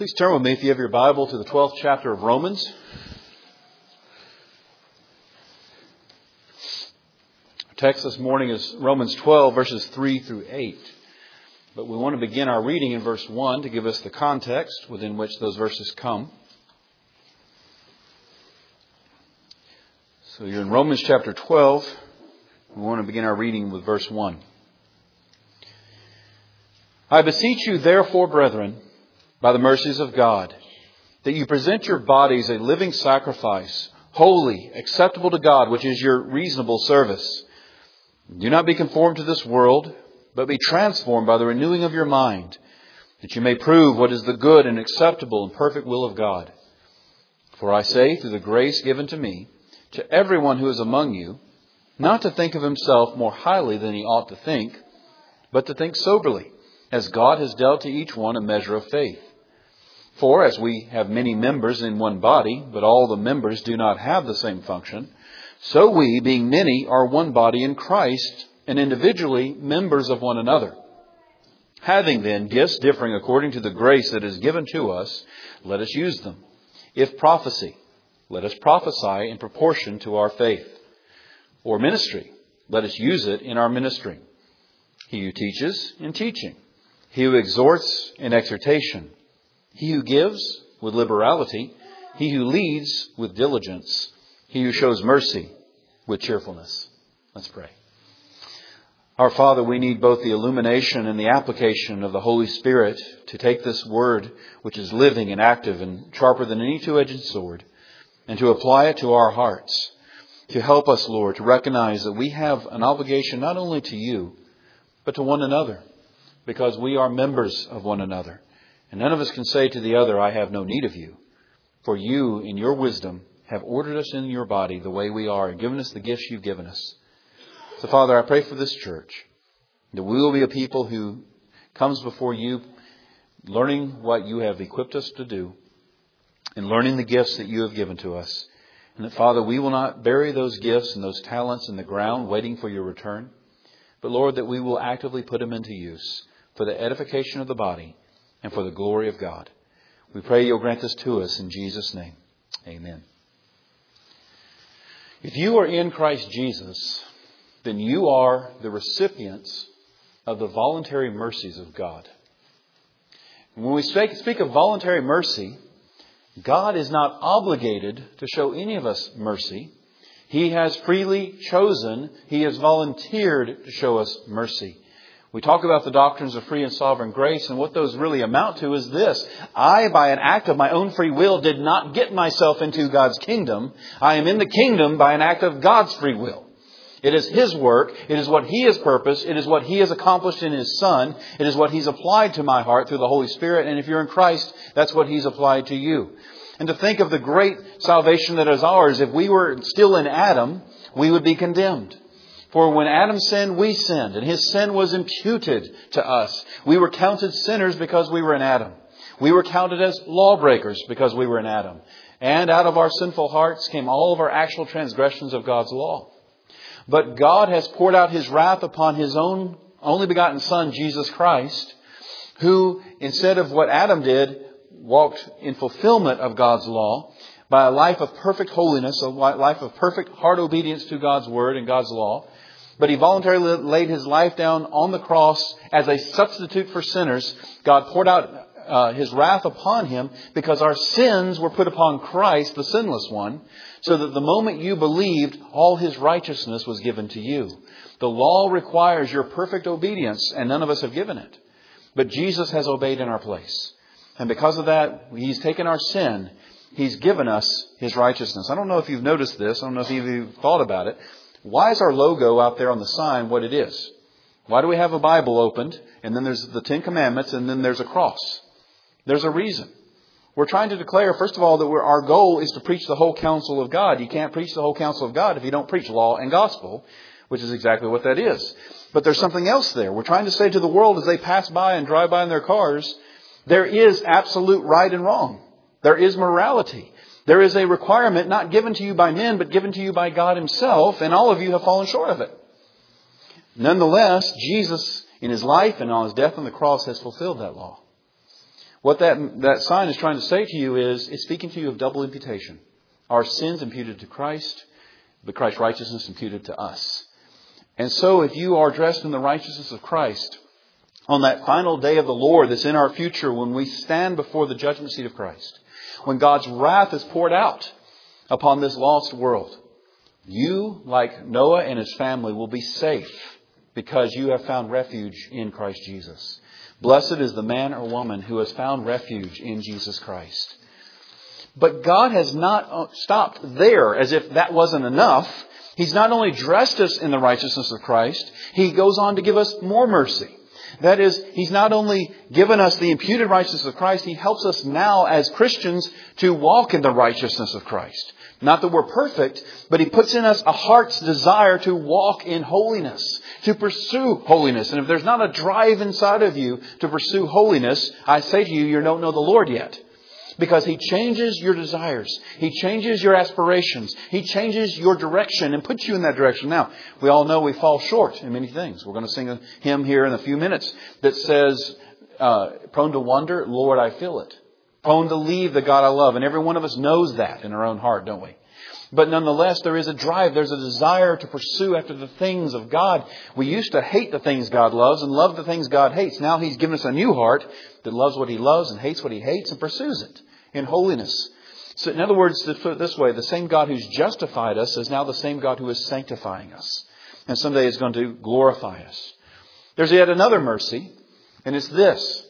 Please turn with me, if you have your Bible, to the 12th chapter of Romans. Our text this morning is Romans 12, verses 3 through 8. But we want to begin our reading in verse 1 to give us the context within which those verses come. So you're in Romans chapter 12. We want to begin our reading with verse 1. I beseech you, therefore, brethren, by the mercies of God, that you present your bodies a living sacrifice, holy, acceptable to God, which is your reasonable service. Do not be conformed to this world, but be transformed by the renewing of your mind, that you may prove what is the good and acceptable and perfect will of God. For I say, through the grace given to me, to everyone who is among you, not to think of himself more highly than he ought to think, but to think soberly, as God has dealt to each one a measure of faith. For as we have many members in one body, but all the members do not have the same function, so we, being many, are one body in Christ, and individually members of one another. Having then gifts differing according to the grace that is given to us, let us use them. If prophecy, let us prophesy in proportion to our faith. Or ministry, let us use it in our ministering. He who teaches, in teaching. He who exhorts, in exhortation. He who gives, with liberality. He who leads, with diligence. He who shows mercy, with cheerfulness. Let's pray. Our Father, we need both the illumination and the application of the Holy Spirit to take this word, which is living and active and sharper than any two-edged sword, and to apply it to our hearts. To help us, Lord, to recognize that we have an obligation not only to you, but to one another, because we are members of one another. And none of us can say to the other, I have no need of you. For you, in your wisdom, have ordered us in your body the way we are and given us the gifts you've given us. So, Father, I pray for this church, that we will be a people who comes before you, learning what you have equipped us to do, and learning the gifts that you have given to us. And that, Father, we will not bury those gifts and those talents in the ground waiting for your return. But, Lord, that we will actively put them into use for the edification of the body and for the glory of God. We pray you'll grant this to us in Jesus' name. Amen. If you are in Christ Jesus, then you are the recipients of the voluntary mercies of God. And when we speak of voluntary mercy, God is not obligated to show any of us mercy. He has freely chosen, He has volunteered to show us mercy. We talk about the doctrines of free and sovereign grace, and what those really amount to is this. I, by an act of my own free will, did not get myself into God's kingdom. I am in the kingdom by an act of God's free will. It is His work. It is what He has purposed. It is what He has accomplished in His Son. It is what He's applied to my heart through the Holy Spirit. And if you're in Christ, that's what He's applied to you. And to think of the great salvation that is ours, if we were still in Adam, we would be condemned. For when Adam sinned, we sinned, and his sin was imputed to us. We were counted sinners because we were in Adam. We were counted as lawbreakers because we were in Adam. And out of our sinful hearts came all of our actual transgressions of God's law. But God has poured out His wrath upon His own only begotten Son, Jesus Christ, who, instead of what Adam did, walked in fulfillment of God's law by a life of perfect holiness, a life of perfect heart obedience to God's word and God's law. But He voluntarily laid His life down on the cross as a substitute for sinners. God poured out His wrath upon Him because our sins were put upon Christ, the sinless one, so that the moment you believed, all His righteousness was given to you. The law requires your perfect obedience, and none of us have given it. But Jesus has obeyed in our place. And because of that, He's taken our sin. He's given us His righteousness. I don't know if you've noticed this. I don't know if you've thought about it. Why is our logo out there on the sign what it is? Why do we have a Bible opened, and then there's the Ten Commandments, and then there's a cross? There's a reason. We're trying to declare, first of all, that our goal is to preach the whole counsel of God. You can't preach the whole counsel of God if you don't preach law and gospel, which is exactly what that is. But there's something else there. We're trying to say to the world as they pass by and drive by in their cars, there is absolute right and wrong. There is morality. There is a requirement not given to you by men, but given to you by God Himself, and all of you have fallen short of it. Nonetheless, Jesus, in His life and on His death on the cross, has fulfilled that law. What that sign is trying to say to you is, it's speaking to you of double imputation. Our sins imputed to Christ, but Christ's righteousness imputed to us. And so if you are dressed in the righteousness of Christ, on that final day of the Lord that's in our future, when we stand before the judgment seat of Christ, when God's wrath is poured out upon this lost world, you, like Noah and his family, will be safe because you have found refuge in Christ Jesus. Blessed is the man or woman who has found refuge in Jesus Christ. But God has not stopped there as if that wasn't enough. He's not only dressed us in the righteousness of Christ, He goes on to give us more mercy. That is, He's not only given us the imputed righteousness of Christ, He helps us now as Christians to walk in the righteousness of Christ. Not that we're perfect, but He puts in us a heart's desire to walk in holiness, to pursue holiness. And if there's not a drive inside of you to pursue holiness, I say to you, you don't know the Lord yet. Because He changes your desires. He changes your aspirations. He changes your direction and puts you in that direction. Now, we all know we fall short in many things. We're going to sing a hymn here in a few minutes that says, prone to wonder, Lord, I feel it. Prone to leave the God I love. And every one of us knows that in our own heart, don't we? But nonetheless, there is a drive. There's a desire to pursue after the things of God. We used to hate the things God loves and love the things God hates. Now He's given us a new heart that loves what He loves and hates what He hates and pursues it in holiness. So in other words, to put it this way, the same God who's justified us is now the same God who is sanctifying us. And someday is going to glorify us. There's yet another mercy, and it's this.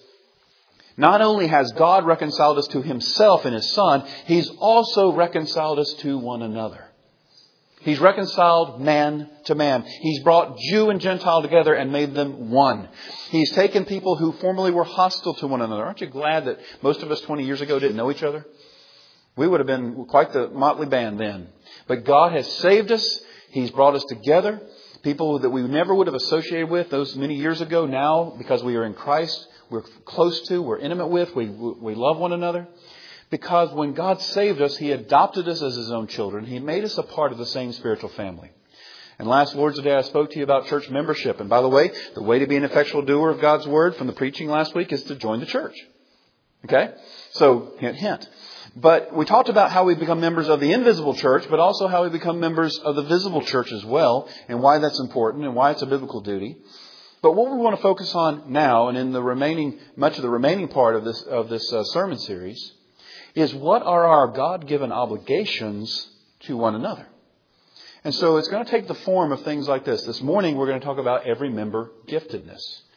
Not only has God reconciled us to Himself in His Son, He's also reconciled us to one another. He's reconciled man to man. He's brought Jew and Gentile together and made them one. He's taken people who formerly were hostile to one another. Aren't you glad that most of us 20 years ago didn't know each other? We would have been quite the motley band then. But God has saved us. He's brought us together. People that we never would have associated with those many years ago, now, because we are in Christ, we're close to, we're intimate with, we love one another. Because when God saved us, He adopted us as His own children. He made us a part of the same spiritual family. And last Lord's Day, I spoke to you about church membership. And by the way to be an effectual doer of God's Word from the preaching last week is to join the church. Okay? So, hint, hint. But we talked about how we become members of the invisible church, but also how we become members of the visible church as well, and why that's important and why it's a biblical duty. But what we want to focus on now, and in the much of the remaining part of this sermon series, is what are our God-given obligations to one another. And so it's going to take the form of things like this. This morning we're going to talk about every member giftedness.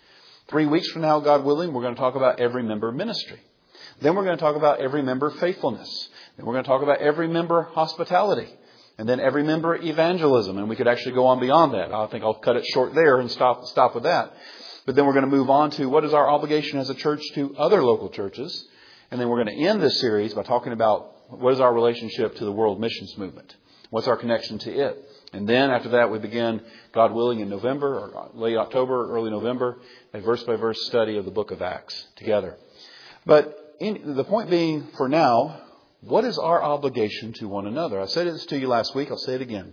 3 weeks from now, God willing, we're going to talk about every member ministry. Then we're going to talk about every member faithfulness. Then we're going to talk about every member hospitality. And then every member evangelism. And we could actually go on beyond that. I think I'll cut it short there and stop with that. But then we're going to move on to what is our obligation as a church to other local churches. And then we're going to end this series by talking about what is our relationship to the world missions movement. What's our connection to it? And then after that, we begin, God willing, in November or late October, early November, a verse-by-verse study of the book of Acts together. But the point being, for now, what is our obligation to one another? I said this to you last week. I'll say it again.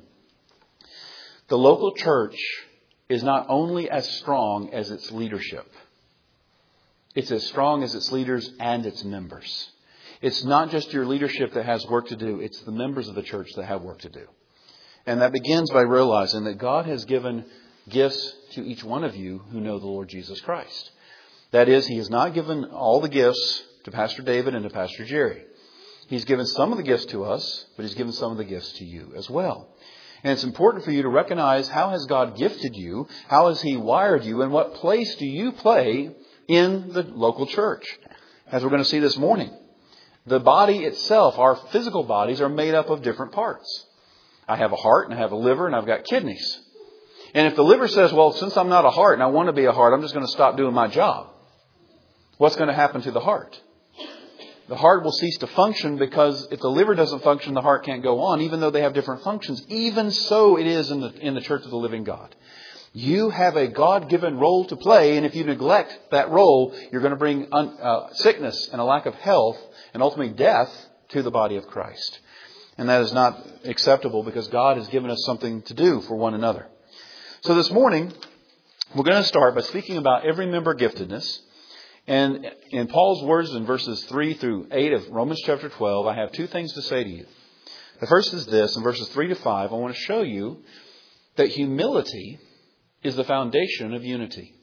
The local church is not only as strong as its leadership. It's as strong as its leaders and its members. It's not just your leadership that has work to do. It's the members of the church that have work to do. And that begins by realizing that God has given gifts to each one of you who know the Lord Jesus Christ. That is, He has not given all the gifts to Pastor David and to Pastor Jerry. He's given some of the gifts to us, but He's given some of the gifts to you as well. And it's important for you to recognize, how has God gifted you? How has He wired you? And what place do you play in the local church? As we're going to see this morning. The body itself, our physical bodies, are made up of different parts. I have a heart and I have a liver and I've got kidneys. And if the liver says, well, since I'm not a heart and I want to be a heart, I'm just going to stop doing my job. What's going to happen to the heart? The heart will cease to function, because if the liver doesn't function, the heart can't go on, even though they have different functions. Even so it is in the church of the living God. You have a God-given role to play, and if you neglect that role, you're going to bring sickness and a lack of health and ultimately death to the body of Christ. And that is not acceptable, because God has given us something to do for one another. So this morning, we're going to start by speaking about every member giftedness. And in Paul's words in verses 3 through 8 of Romans chapter 12, I have two things to say to you. The first is this: in verses 3 to 5, I want to show you that humility is the foundation of unity.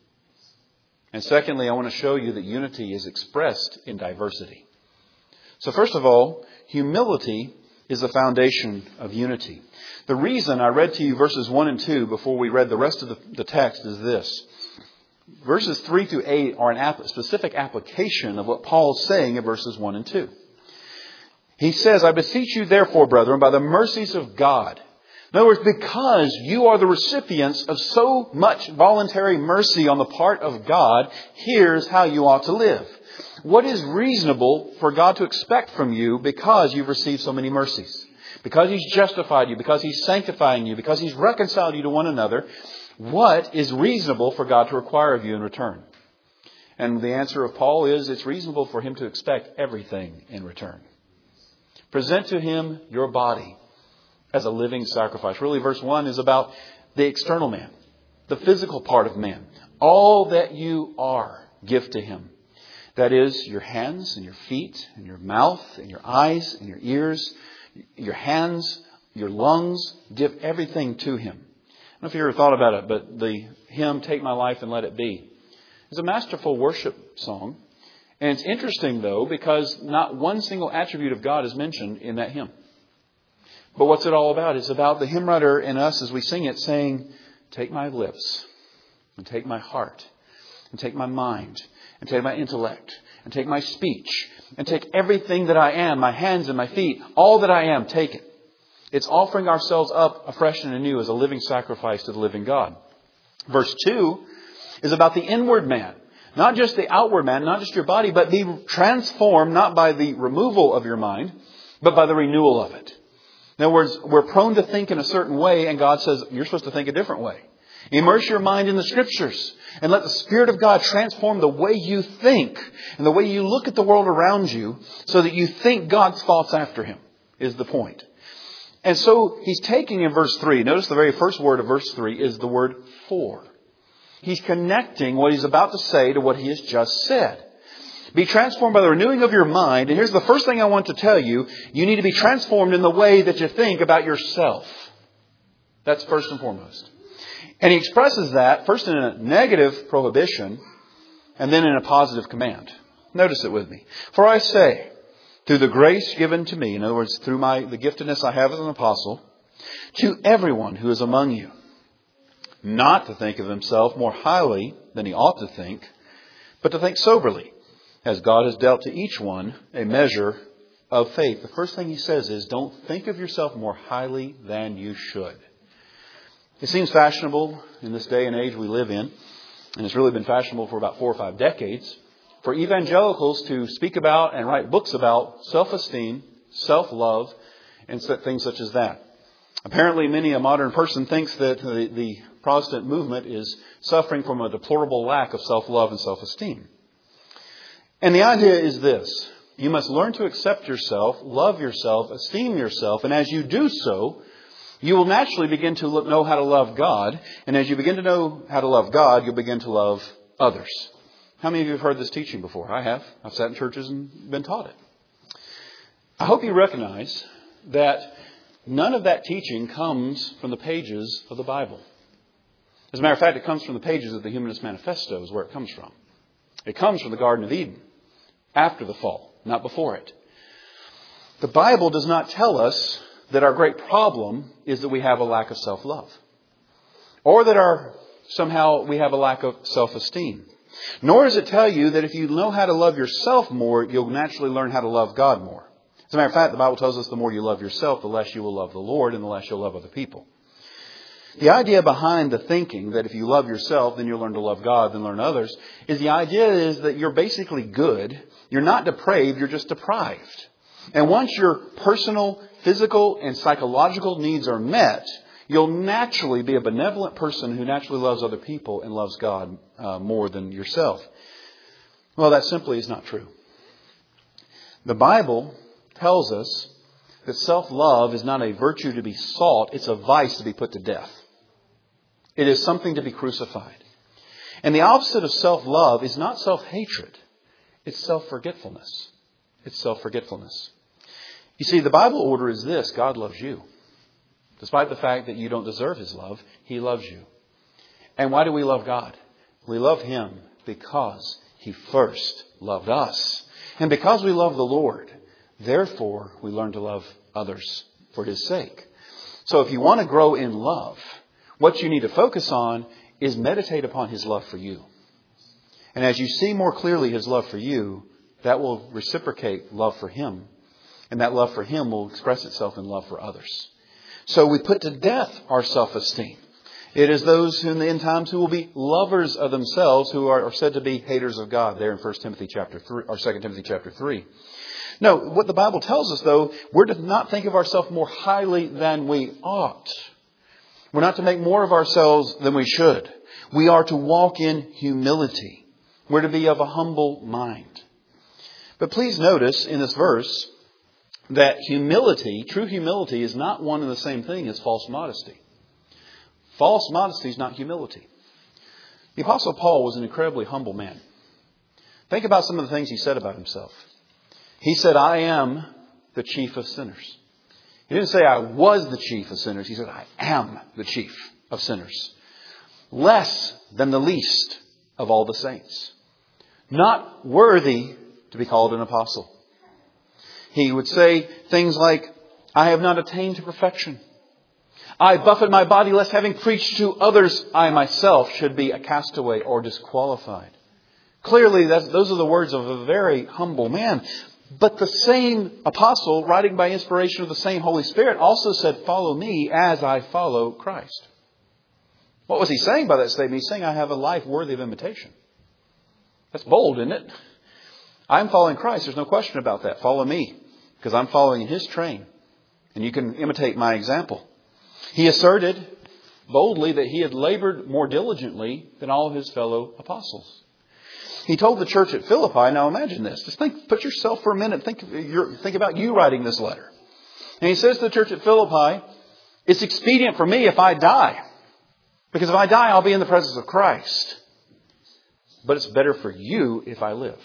And secondly, I want to show you that unity is expressed in diversity. So first of all, humility is the foundation of unity. The reason I read to you verses 1 and 2 before we read the rest of the text is this. Verses 3 through 8 are a specific application of what Paul is saying in verses 1 and 2. He says, I beseech you therefore, brethren, by the mercies of God. In other words, because you are the recipients of so much voluntary mercy on the part of God, here's how you ought to live. What is reasonable for God to expect from you because you've received so many mercies? Because He's justified you, because He's sanctifying you, because He's reconciled you to one another, what is reasonable for God to require of you in return? And the answer of Paul is it's reasonable for Him to expect everything in return. Present to Him your body as a living sacrifice. Really, verse 1 is about the external man, the physical part of man. All that you are, give to Him. That is, your hands and your feet and your mouth and your eyes and your ears, your hands, your lungs. Give everything to Him. I don't know if you ever thought about it, but the hymn, Take My Life and Let It Be, is a masterful worship song. And it's interesting, though, because not one single attribute of God is mentioned in that hymn. But what's it all about? It's about the hymn writer and us as we sing it saying, take my lips and take my heart and take my mind and take my intellect and take my speech and take everything that I am, my hands and my feet, all that I am, take it. It's offering ourselves up afresh and anew as a living sacrifice to the living God. Verse 2 is about the inward man. Not just the outward man, not just your body, but be transformed not by the removal of your mind, but by the renewal of it. In other words, we're prone to think in a certain way, and God says you're supposed to think a different way. Immerse your mind in the Scriptures and let the Spirit of God transform the way you think and the way you look at the world around you so that you think God's thoughts after Him is the point. And so He's taking in verse 3, notice the very first word of verse 3 is the word for. He's connecting what He's about to say to what He has just said. Be transformed by the renewing of your mind. And here's the first thing I want to tell you. You need to be transformed in the way that you think about yourself. That's first and foremost. And He expresses that first in a negative prohibition and then in a positive command. Notice it with me. For I say, through the grace given to me, in other words, through the giftedness I have as an apostle, to everyone who is among you, not to think of himself more highly than he ought to think, but to think soberly, as God has dealt to each one a measure of faith. The first thing He says is, don't think of yourself more highly than you should. It seems fashionable in this day and age we live in, and it's really been fashionable for about 4 or 5 decades, for evangelicals to speak about and write books about self-esteem, self-love, and things such as that. Apparently, many a modern person thinks that the Protestant movement is suffering from a deplorable lack of self-love and self-esteem. And the idea is this. You must learn to accept yourself, love yourself, esteem yourself. And as you do so, you will naturally begin to know how to love God. And as you begin to know how to love God, you'll begin to love others. How many of you have heard this teaching before? I have. I've sat in churches and been taught it. I hope you recognize that none of that teaching comes from the pages of the Bible. As a matter of fact, it comes from the pages of the Humanist Manifesto is where it comes from. It comes from the Garden of Eden after the fall, not before it. The Bible does not tell us that our great problem is that we have a lack of self-love, or that somehow we have a lack of self-esteem. Nor does it tell you that if you know how to love yourself more, you'll naturally learn how to love God more. As a matter of fact, the Bible tells us the more you love yourself, the less you will love the Lord and the less you'll love other people. The idea behind the thinking that if you love yourself, then you'll learn to love God, then learn others, is the idea is that you're basically good. You're not depraved, you're just deprived. And once your personal, physical, and psychological needs are met, you'll naturally be a benevolent person who naturally loves other people and loves God more than yourself. Well, that simply is not true. The Bible tells us that self-love is not a virtue to be sought, it's a vice to be put to death. It is something to be crucified. And the opposite of self-love is not self-hatred. It's self-forgetfulness. It's self-forgetfulness. You see, the Bible order is this: God loves you. Despite the fact that you don't deserve His love, He loves you. And why do we love God? We love Him because He first loved us. And because we love the Lord, therefore we learn to love others for His sake. So if you want to grow in love, what you need to focus on is meditate upon His love for you. And as you see more clearly His love for you, that will reciprocate love for Him. And that love for Him will express itself in love for others. So we put to death our self-esteem. It is those in the end times who will be lovers of themselves who are said to be haters of God, there in 1 Timothy chapter 3 or 2 Timothy chapter 3. No, what the Bible tells us, though, we're to not think of ourselves more highly than we ought. We're not to make more of ourselves than we should. We are to walk in humility. We're to be of a humble mind. But please notice in this verse that humility, true humility, is not one and the same thing as false modesty. False modesty is not humility. The Apostle Paul was an incredibly humble man. Think about some of the things he said about himself. He said, I am the chief of sinners. He didn't say I was the chief of sinners. He said, I am the chief of sinners. Less than the least of all the saints. Not worthy to be called an apostle. He would say things like, I have not attained to perfection. I buffet my body lest having preached to others, I myself should be a castaway or disqualified. Clearly, those are the words of a very humble man. But the same apostle, writing by inspiration of the same Holy Spirit, also said, follow me as I follow Christ. What was he saying by that statement? He's saying, I have a life worthy of imitation. That's bold, isn't it? I'm following Christ. There's no question about that. Follow me, because I'm following in His train. And you can imitate my example. He asserted boldly that he had labored more diligently than all of his fellow apostles. He told the church at Philippi, now imagine this. Just put yourself for a minute. Think about you writing this letter. And he says to the church at Philippi, it's expedient for me if I die. Because if I die, I'll be in the presence of Christ. But it's better for you if I live.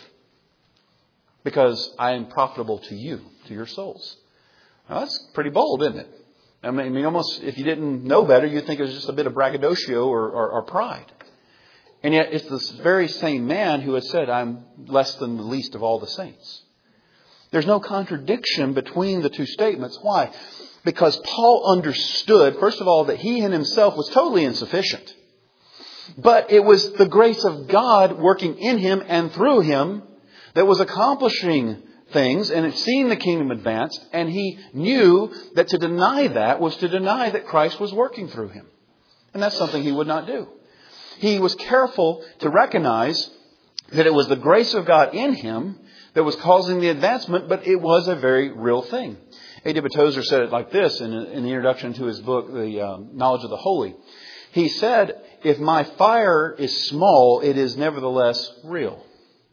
Because I am profitable to you, to your souls. Now that's pretty bold, isn't it? I mean, almost if you didn't know better, you'd think it was just a bit of braggadocio or pride. And yet it's this very same man who has said, I'm less than the least of all the saints. There's no contradiction between the two statements. Why? Because Paul understood, first of all, that he in himself was totally insufficient. But it was the grace of God working in him and through him that was accomplishing things and seeing the kingdom advance. And he knew that to deny that was to deny that Christ was working through him. And that's something he would not do. He was careful to recognize that it was the grace of God in him that was causing the advancement, but it was a very real thing. A.W. Tozer said it like this in the introduction to his book, The Knowledge of the Holy. He said, if my fire is small, it is nevertheless real.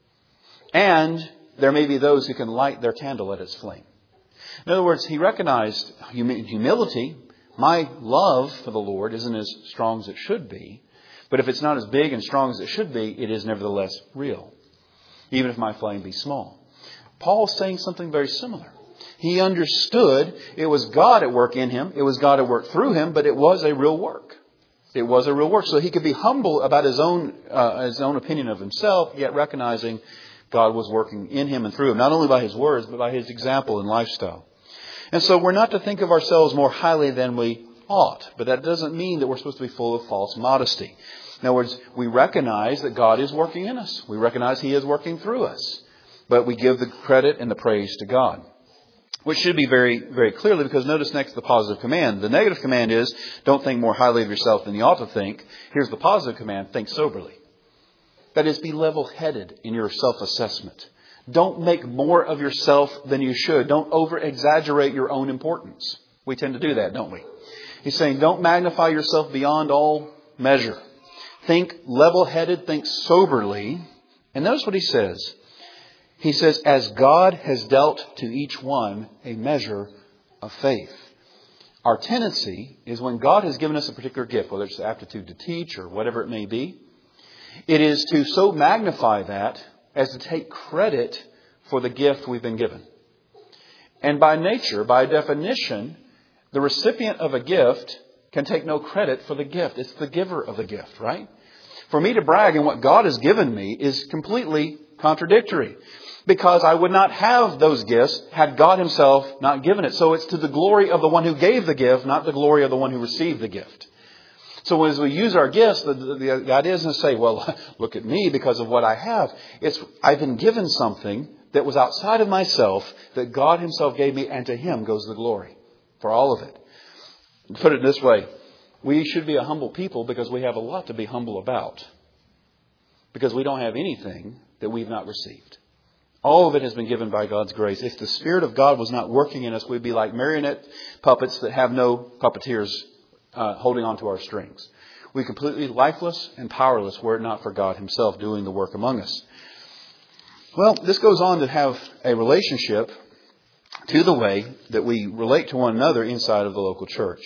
And there may be those who can light their candle at its flame. In other words, he recognized humility. My love for the Lord isn't as strong as it should be. But if it's not as big and strong as it should be, it is nevertheless real. Even if my flame be small. Paul's saying something very similar. He understood it was God at work in him. It was God at work through him, but it was a real work. It was a real work. So he could be humble about his own opinion of himself, yet recognizing God was working in him and through him, not only by his words, but by his example and lifestyle. And so we're not to think of ourselves more highly than we ought, but that doesn't mean that we're supposed to be full of false modesty. In other words, we recognize that God is working in us. We recognize He is working through us. But we give the credit and the praise to God. Which should be very, very clearly, because notice next the positive command. The negative command is, don't think more highly of yourself than you ought to think. Here's the positive command, think soberly. That is, be level-headed in your self-assessment. Don't make more of yourself than you should. Don't over-exaggerate your own importance. We tend to do that, don't we? He's saying, don't magnify yourself beyond all measure. Think level-headed, think soberly. And notice what he says. He says, as God has dealt to each one a measure of faith. Our tendency is when God has given us a particular gift, whether it's the aptitude to teach or whatever it may be, it is to so magnify that as to take credit for the gift we've been given. And by nature, by definition, the recipient of a gift can take no credit for the gift. It's the giver of the gift, right? For me to brag in what God has given me is completely contradictory, because I would not have those gifts had God Himself not given it. So it's to the glory of the one who gave the gift, not the glory of the one who received the gift. So as we use our gifts, the idea isn't to say, well, look at me because of what I have. It's I've been given something that was outside of myself that God Himself gave me, and to Him goes the glory for all of it. Put it this way, we should be a humble people because we have a lot to be humble about. Because we don't have anything that we've not received. All of it has been given by God's grace. If the Spirit of God was not working in us, we'd be like marionette puppets that have no puppeteers holding on to our strings. We're completely lifeless and powerless were it not for God Himself doing the work among us. Well, this goes on to have a relationship to the way that we relate to one another inside of the local church.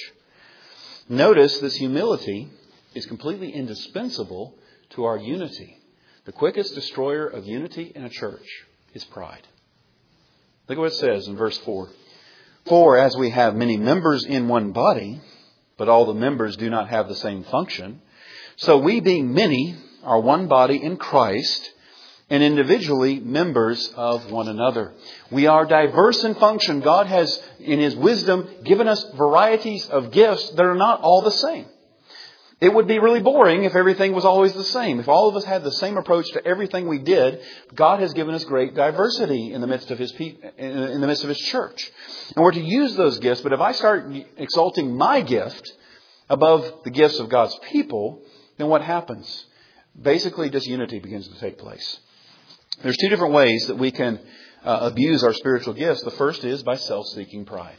Notice this humility is completely indispensable to our unity. The quickest destroyer of unity in a church is pride. Look at what it says in verse 4. For as we have many members in one body, but all the members do not have the same function, so we being many are one body in Christ, and individually members of one another. We are diverse in function. God has, in His wisdom, given us varieties of gifts that are not all the same. It would be really boring if everything was always the same. If all of us had the same approach to everything we did, God has given us great diversity in the midst of His in the midst of His church. And we're to use those gifts. But if I start exalting my gift above the gifts of God's people, then what happens? Basically, disunity begins to take place. There's two different ways that we can abuse our spiritual gifts. The first is by self-seeking pride.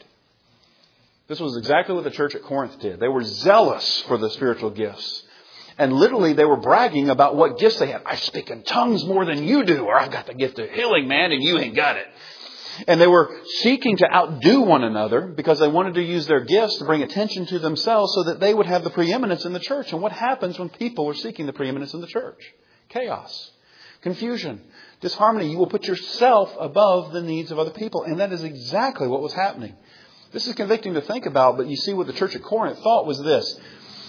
This was exactly what the church at Corinth did. They were zealous for the spiritual gifts. And literally they were bragging about what gifts they had. I speak in tongues more than you do. Or I've got the gift of healing, man, and you ain't got it. And they were seeking to outdo one another because they wanted to use their gifts to bring attention to themselves so that they would have the preeminence in the church. And what happens when people are seeking the preeminence in the church? Chaos, confusion, disharmony. You will put yourself above the needs of other people. And that is exactly what was happening. This is convicting to think about, but you see what the church at Corinth thought was this.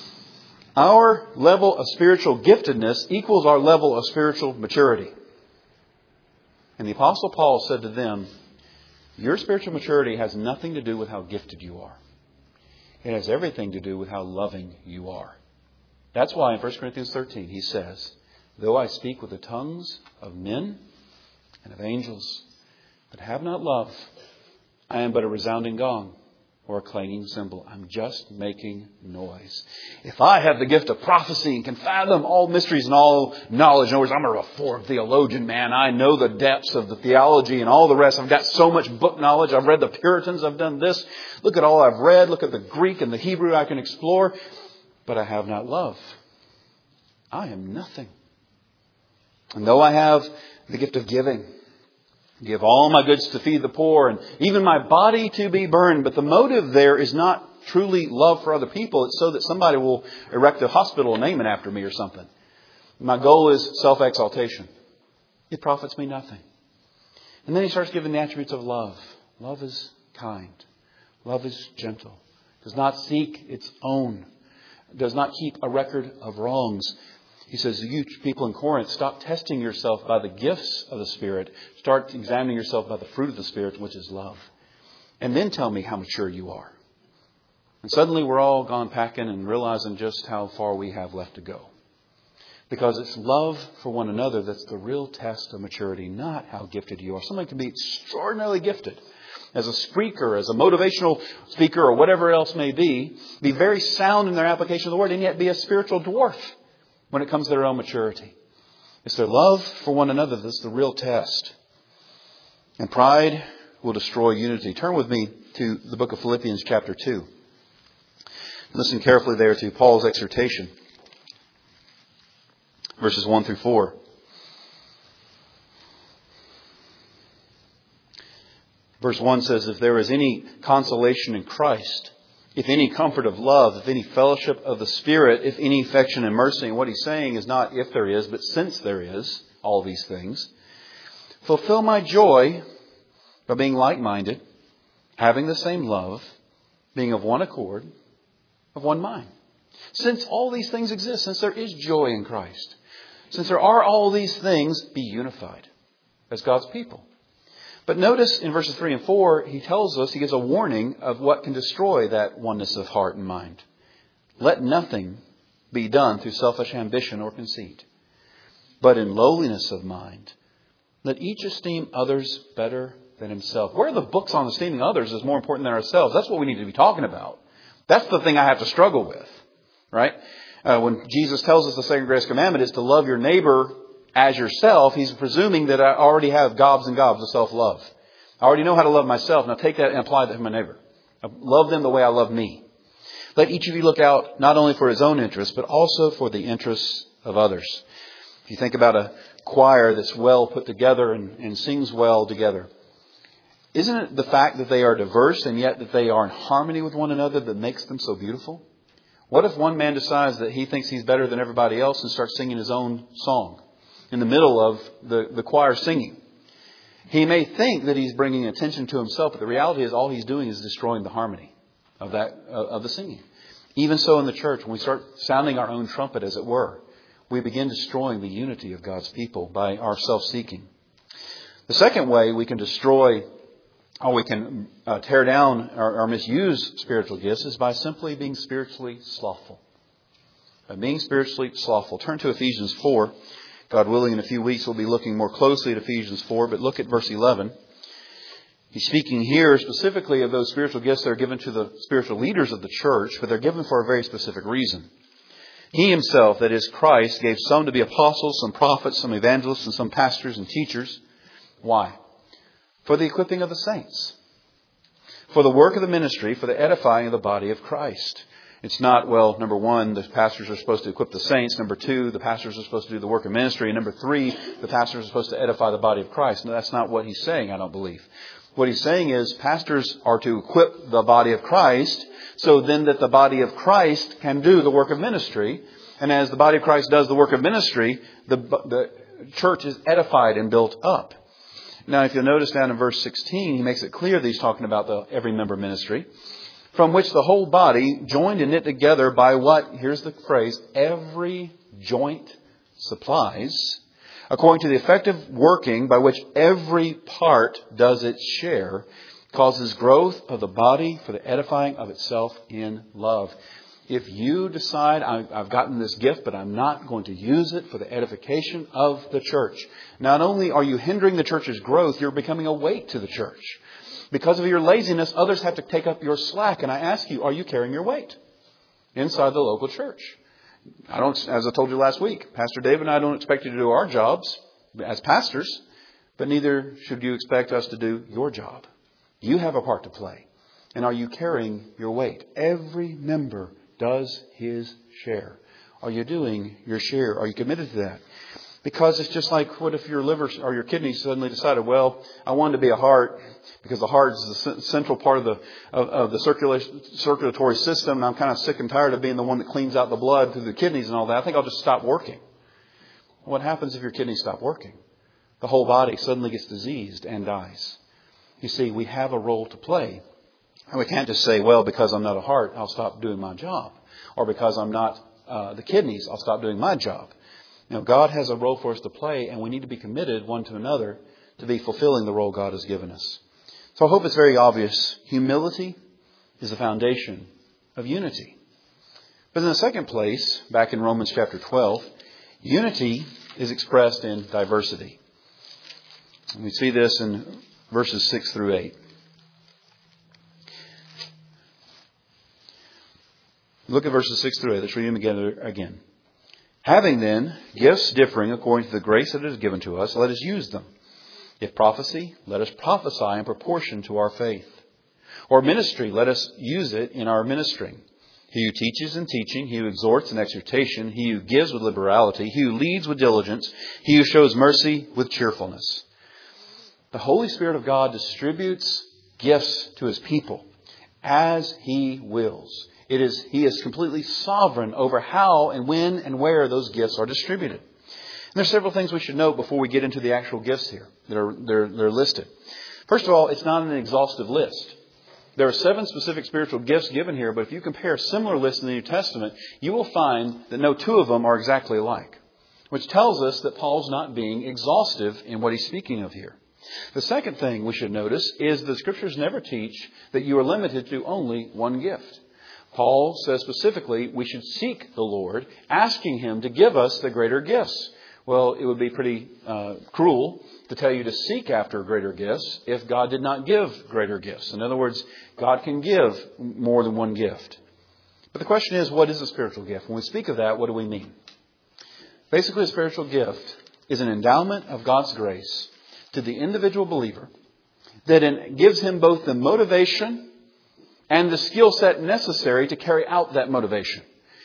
Our level of spiritual giftedness equals our level of spiritual maturity. And the Apostle Paul said to them, your spiritual maturity has nothing to do with how gifted you are. It has everything to do with how loving you are. That's why in 1 Corinthians 13 he says, though I speak with the tongues of men and of angels, but have not love, I am but a resounding gong or a clanging cymbal. I'm just making noise. If I have the gift of prophecy and can fathom all mysteries and all knowledge, in other words, I'm a reformed theologian, man. I know the depths of the theology and all the rest. I've got so much book knowledge. I've read the Puritans. I've done this. Look at all I've read. Look at the Greek and the Hebrew I can explore. But I have not love. I am nothing. And though I have the gift of giving, give all my goods to feed the poor, and even my body to be burned. But the motive there is not truly love for other people. It's so that somebody will erect a hospital and name it after me or something. My goal is self-exaltation. It profits me nothing. And then he starts giving the attributes of love. Love is kind. Love is gentle. Does not seek its own. Does not keep a record of wrongs. He says, you people in Corinth, stop testing yourself by the gifts of the Spirit. Start examining yourself by the fruit of the Spirit, which is love. And then tell me how mature you are. And suddenly we're all gone packing and realizing just how far we have left to go. Because it's love for one another that's the real test of maturity, not how gifted you are. Somebody can be extraordinarily gifted as a speaker, as a motivational speaker, or whatever else may be very sound in their application of the word, and yet be a spiritual dwarf when it comes to their own maturity. It's their love for one another that's the real test. And pride will destroy unity. Turn with me to the book of Philippians chapter 2. Listen carefully there to Paul's exhortation. Verses 1 through 4. Verse 1 says, if there is any consolation in Christ, if any comfort of love, if any fellowship of the Spirit, if any affection and mercy. And what he's saying is not if there is, but since there is all these things. Fulfill my joy by being like-minded, having the same love, being of one accord, of one mind. Since all these things exist, since there is joy in Christ, since there are all these things, be unified as God's people. But notice in verses 3 and 4, he tells us, he gives a warning of what can destroy that oneness of heart and mind. Let nothing be done through selfish ambition or conceit, but in lowliness of mind, let each esteem others better than himself. Where are the books on esteeming others is more important than ourselves? That's what we need to be talking about. That's the thing I have to struggle with, right? When Jesus tells us the second greatest commandment is to love your neighbor as yourself, he's presuming that I already have gobs and gobs of self-love. I already know how to love myself. Now take that and apply that to my neighbor. Love them the way I love me. Let each of you look out not only for his own interests, but also for the interests of others. If you think about a choir that's well put together and sings well together, isn't it the fact that they are diverse and yet that they are in harmony with one another that makes them so beautiful? What if one man decides that he thinks he's better than everybody else and starts singing his own song in the middle of the choir singing? He may think that he's bringing attention to himself, but the reality is all he's doing is destroying the harmony of the singing. Even so in the church, when we start sounding our own trumpet, as it were, we begin destroying the unity of God's people by our self-seeking. The second way we can destroy or we can tear down or misuse spiritual gifts is by simply being spiritually slothful. By being spiritually slothful. Turn to Ephesians 4. God willing, in a few weeks we'll be looking more closely at Ephesians 4. But look at verse 11. He's speaking here specifically of those spiritual gifts that are given to the spiritual leaders of the church, but they're given for a very specific reason. He himself, that is Christ, gave some to be apostles, some prophets, some evangelists, and some pastors and teachers. Why? For the equipping of the saints. For the work of the ministry, for the edifying of the body of Christ. It's not, well, number one, the pastors are supposed to equip the saints. Number two, the pastors are supposed to do the work of ministry. And number three, the pastors are supposed to edify the body of Christ. No, that's not what he's saying, I don't believe. What he's saying is pastors are to equip the body of Christ so then that the body of Christ can do the work of ministry. And as the body of Christ does the work of ministry, the church is edified and built up. Now, if you'll notice down in verse 16, he makes it clear that he's talking about the every member ministry, from which the whole body, joined and knit together by what? Here's the phrase, every joint supplies, according to the effective working by which every part does its share, causes growth of the body for the edifying of itself in love. If you decide, I've gotten this gift, but I'm not going to use it for the edification of the church, not only are you hindering the church's growth, you're becoming a weight to the church. Because of your laziness, others have to take up your slack. And I ask you, are you carrying your weight inside the local church? As I told you last week, Pastor Dave and I don't expect you to do our jobs as pastors, but neither should you expect us to do your job. You have a part to play. And are you carrying your weight? Every member does his share. Are you doing your share? Are you committed to that? Because it's just like, what if your liver or your kidneys suddenly decided, well, I wanted to be a heart because the heart is the central part of the circulatory system. And I'm kind of sick and tired of being the one that cleans out the blood through the kidneys and all that. I think I'll just stop working. What happens if your kidneys stop working? The whole body suddenly gets diseased and dies. You see, we have a role to play. And we can't just say, well, because I'm not a heart, I'll stop doing my job. Or because I'm not the kidneys, I'll stop doing my job. God has a role for us to play, and we need to be committed one to another to be fulfilling the role God has given us. So I hope it's very obvious. Humility is the foundation of unity. But in the second place, back in Romans chapter 12, unity is expressed in diversity. And we see this in verses 6 through 8. Look at verses 6 through 8. Let's read them together again. Having then gifts differing according to the grace that is given to us, let us use them. If prophecy, let us prophesy in proportion to our faith. Or ministry, let us use it in our ministering. He who teaches in teaching, he who exhorts in exhortation, he who gives with liberality, he who leads with diligence, he who shows mercy with cheerfulness. The Holy Spirit of God distributes gifts to his people as he wills. He is completely sovereign over how and when and where those gifts are distributed. And there's several things we should note before we get into the actual gifts here that are listed. First of all, it's not an exhaustive list. There are 7 specific spiritual gifts given here, but if you compare similar lists in the New Testament, you will find that no 2 of them are exactly alike, which tells us that Paul's not being exhaustive in what he's speaking of here. The second thing we should notice is the Scriptures never teach that you are limited to only one gift. Paul says specifically we should seek the Lord, asking Him to give us the greater gifts. Well, it would be pretty cruel to tell you to seek after greater gifts if God did not give greater gifts. In other words, God can give more than one gift. But the question is, what is a spiritual gift? When we speak of that, what do we mean? Basically, a spiritual gift is an endowment of God's grace to the individual believer that gives him both the motivation and the skill set necessary to carry out that motivation,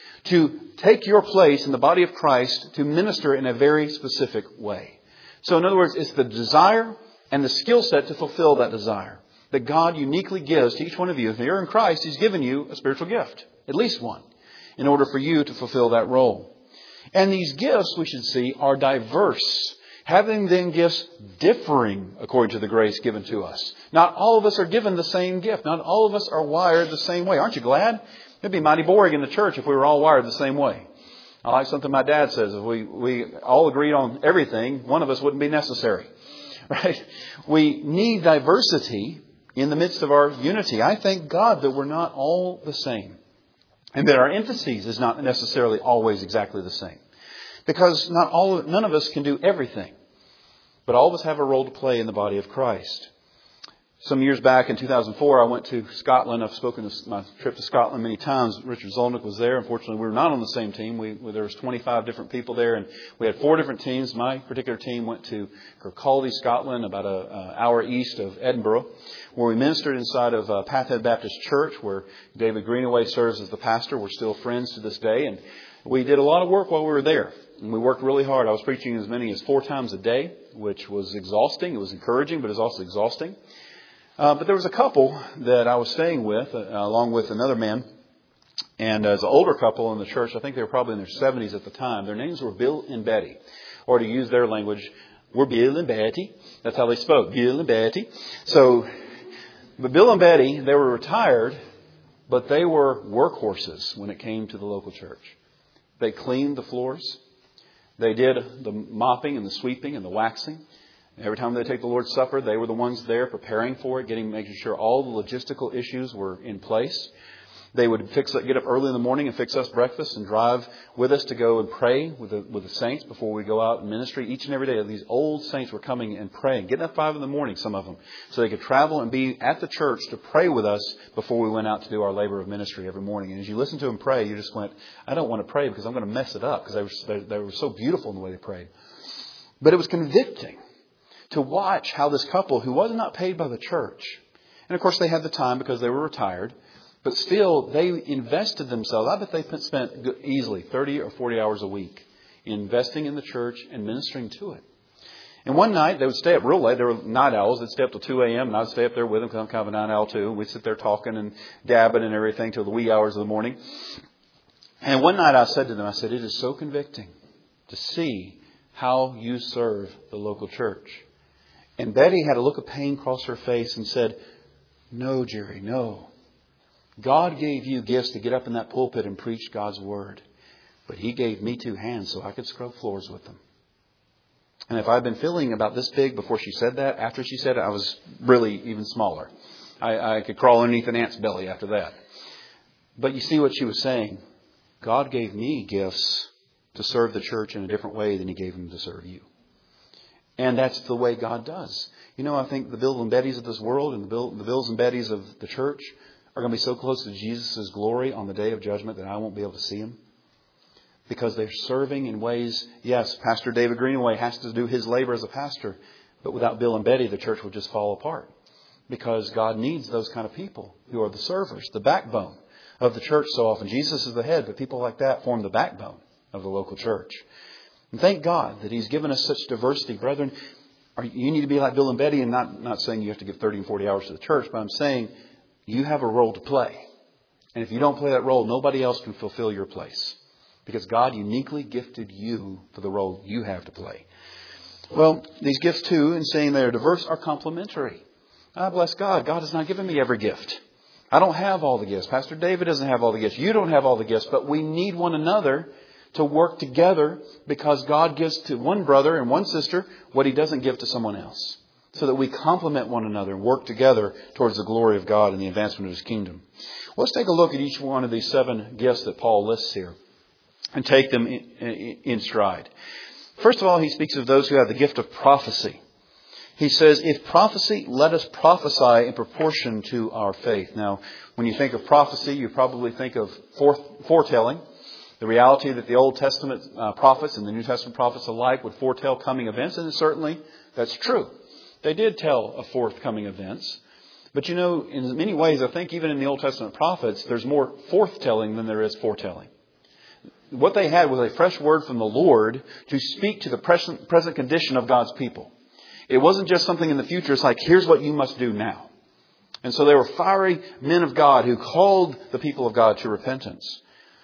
to take your place in the body of Christ to minister in a very specific way. So in other words, it's the desire and the skill set to fulfill that desire that God uniquely gives to each one of you. If you're in Christ, He's given you a spiritual gift, at least one, in order for you to fulfill that role. And these gifts, we should see, are diverse, having then gifts differing according to the grace given to us. Not all of us are given the same gift. Not all of us are wired the same way. Aren't you glad? It'd be mighty boring in the church if we were all wired the same way. I like something my dad says. If we all agreed on everything, one of us wouldn't be necessary. Right? We need diversity in the midst of our unity. I thank God that we're not all the same. And that our emphasis is not necessarily always exactly the same. Because none of us can do everything. But all of us have a role to play in the body of Christ. Some years back in 2004, I went to Scotland. I've spoken of my trip to Scotland many times. Richard Zolnick was there. Unfortunately, we were not on the same team. There was 25 different people there, and we had 4 different teams. My particular team went to Kirkcaldy, Scotland, about an hour east of Edinburgh, where we ministered inside of Pathhead Baptist Church, where David Greenaway serves as the pastor. We're still friends to this day, and we did a lot of work while we were there. And we worked really hard. I was preaching as many as 4 times a day, which was exhausting. It was encouraging, but it was also exhausting. But there was a couple that I was staying with, along with another man. And as an older couple in the church, I think they were probably in their 70s at the time. Their names were Bill and Betty. Or to use their language, we're Bill and Betty. That's how they spoke, Bill and Betty. But Bill and Betty, they were retired, but they were workhorses when it came to the local church. They cleaned the floors. They did the mopping and the sweeping and the waxing. Every time they take the Lord's Supper, they were the ones there preparing for it, making sure all the logistical issues were in place. They would get up early in the morning and fix us breakfast and drive with us to go and pray with the saints before we go out in ministry. Each and every day, these old saints were coming and praying, getting up 5 a.m, some of them, so they could travel and be at the church to pray with us before we went out to do our labor of ministry every morning. And as you listen to them pray, you just went, I don't want to pray because I'm going to mess it up, because they were so beautiful in the way they prayed. But it was convicting to watch how this couple, who was not paid by the church, and of course they had the time because they were retired, but still they invested themselves. I bet they spent easily 30 or 40 hours a week investing in the church and ministering to it. And one night they would stay up real late. They were night owls. They'd stay up till 2 a.m. and I'd stay up there with them because I'm kind of a night owl too. We'd sit there talking and dabbing and everything till the wee hours of the morning. And one night I said to them, it is so convicting to see how you serve the local church. And Betty had a look of pain cross her face and said, no, Jerry, no. God gave you gifts to get up in that pulpit and preach God's Word. But He gave me 2 hands so I could scrub floors with them. And if I'd been feeling about this big before she said that, after she said it, I was really even smaller. I could crawl underneath an ant's belly after that. But you see what she was saying. God gave me gifts to serve the church in a different way than He gave them to serve you. And that's the way God does. I think the Bills and Bettys of this world and the Bills and Bettys of the church are going to be so close to Jesus' glory on the day of judgment that I won't be able to see Him. Because they're serving in ways, yes, Pastor David Greenaway has to do his labor as a pastor. But without Bill and Betty, the church would just fall apart. Because God needs those kind of people who are the servers, the backbone of the church so often. Jesus is the head, but people like that form the backbone of the local church. And thank God that He's given us such diversity. Brethren, you need to be like Bill and Betty, and not saying you have to give 30 and 40 hours to the church, but I'm saying you have a role to play. And if you don't play that role, nobody else can fulfill your place. Because God uniquely gifted you for the role you have to play. Well, these gifts too, in saying they are diverse, are complementary. Bless God. God has not given me every gift. I don't have all the gifts. Pastor David doesn't have all the gifts. You don't have all the gifts. But we need one another to work together because God gives to one brother and one sister what He doesn't give to someone else. So that we complement one another and work together towards the glory of God and the advancement of His kingdom. Let's take a look at each one of these 7 gifts that Paul lists here and take them in stride. First of all, he speaks of those who have the gift of prophecy. He says, if prophecy, let us prophesy in proportion to our faith. Now, when you think of prophecy, you probably think of foretelling. The reality that the Old Testament prophets and the New Testament prophets alike would foretell coming events. And certainly that's true. They did tell of forthcoming events. But you know, in many ways, I think even in the Old Testament prophets, there's more forthtelling than there is foretelling. What they had was a fresh word from the Lord to speak to the present condition of God's people. It wasn't just something in the future. It's like, here's what you must do now. And so they were fiery men of God who called the people of God to repentance.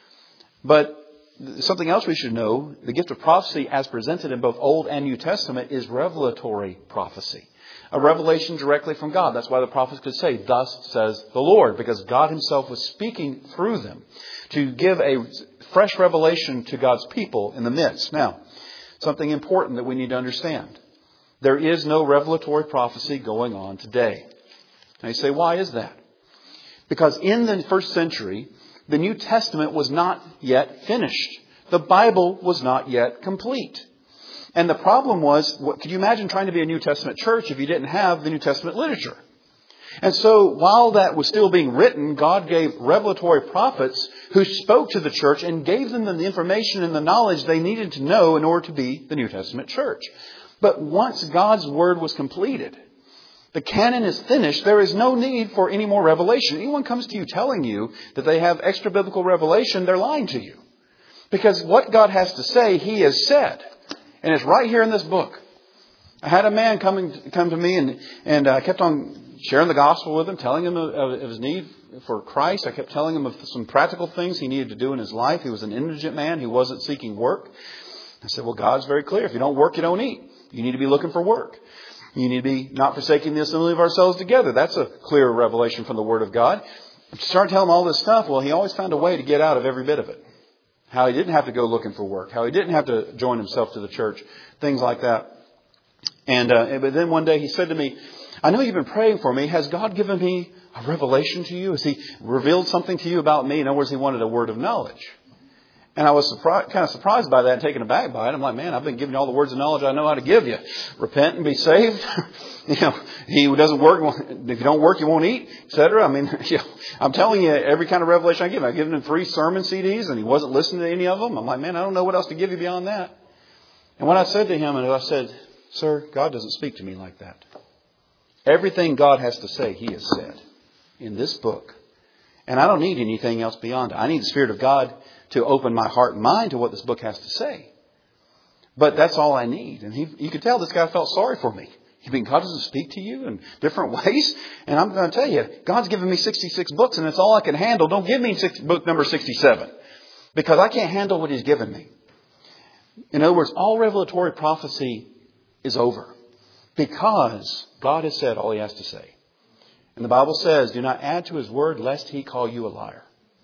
But something else we should know, the gift of prophecy as presented in both Old and New Testament is revelatory prophecy. A revelation directly from God. That's why the prophets could say, thus says the Lord, because God Himself was speaking through them to give a fresh revelation to God's people in the midst. Now, something important that we need to understand. There is no revelatory prophecy going on today. Now you say, why is that? Because in the first century, the New Testament was not yet finished. The Bible was not yet complete. And the problem was, could you imagine trying to be a New Testament church if you didn't have the New Testament literature? And so while that was still being written, God gave revelatory prophets who spoke to the church and gave them the information and the knowledge they needed to know in order to be the New Testament church. But once God's Word was completed, the canon is finished, there is no need for any more revelation. Anyone comes to you telling you that they have extra biblical revelation, they're lying to you. Because what God has to say, He has said. And it's right here in this book. I had a man come to me and I kept on sharing the gospel with him, telling him of his need for Christ. I kept telling him of some practical things he needed to do in his life. He was an indigent man. He wasn't seeking work. I said, well, God's very clear. If you don't work, you don't eat. You need to be looking for work. You need to be not forsaking the assembly of ourselves together. That's a clear revelation from the Word of God. Started telling him all this stuff. Well, he always found a way to get out of every bit of it. How he didn't have to go looking for work. How he didn't have to join himself to the church. Things like that. But then one day he said to me, I know you've been praying for me. Has God given me a revelation to you? Has He revealed something to you about me? In other words, he wanted a word of knowledge. And I was kind of surprised by that and taken aback by it. I'm like, man, I've been giving you all the words of knowledge I know how to give you. Repent and be saved. He who doesn't work, if you don't work, you won't eat, etc. I mean, I'm telling you every kind of revelation I give. I've given him 3 sermon CDs and he wasn't listening to any of them. I'm like, man, I don't know what else to give you beyond that. And when I said to him, and I said, sir, God doesn't speak to me like that. Everything God has to say, He has said in this book. And I don't need anything else beyond it. I need the Spirit of God to open my heart and mind to what this book has to say. But that's all I need. And you could tell this guy felt sorry for me. You mean God doesn't speak to you in different ways? And I'm going to tell you, God's given me 66 books and it's all I can handle. Don't give me book number 67 because I can't handle what He's given me. In other words, all revelatory prophecy is over because God has said all He has to say. And the Bible says, do not add to His word lest He call you a liar.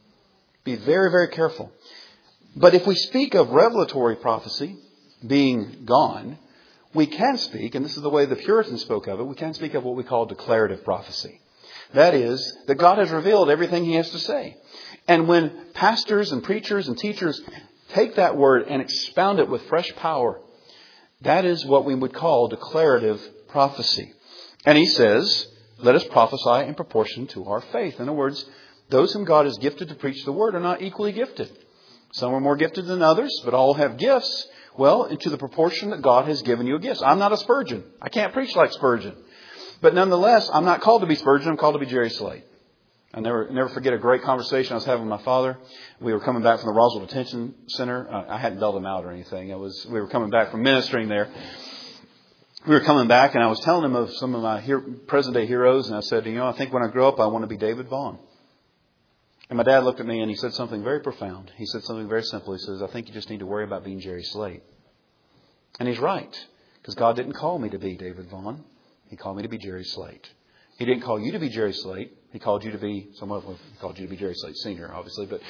Be very, very careful. But if we speak of revelatory prophecy being gone, we can speak, and this is the way the Puritans spoke of it, we can speak of what we call declarative prophecy. That is, that God has revealed everything He has to say. And when pastors and preachers and teachers take that word and expound it with fresh power, that is what we would call declarative prophecy. And he says, let us prophesy in proportion to our faith. In other words, those whom God has gifted to preach the word are not equally gifted. Some are more gifted than others, but all have gifts. Well, into the proportion that God has given you a gift. I'm not a Spurgeon. I can't preach like Spurgeon. But nonetheless, I'm not called to be Spurgeon. I'm called to be Jerry Slate. I never forget a great conversation I was having with my father. We were coming back from the Roswell Detention Center. I hadn't bailed him out or anything. We were coming back from ministering there. We were coming back, and I was telling him of some of my present-day heroes. And I said, I think when I grow up, I want to be David Vaughn. And my dad looked at me and he said something very profound. He said something very simple. He says, I think you just need to worry about being Jerry Slate. And he's right. Because God didn't call me to be David Vaughn. He called me to be Jerry Slate. He didn't call you to be Jerry Slate. He called you to be he called you to be Jerry Slate Sr., obviously, but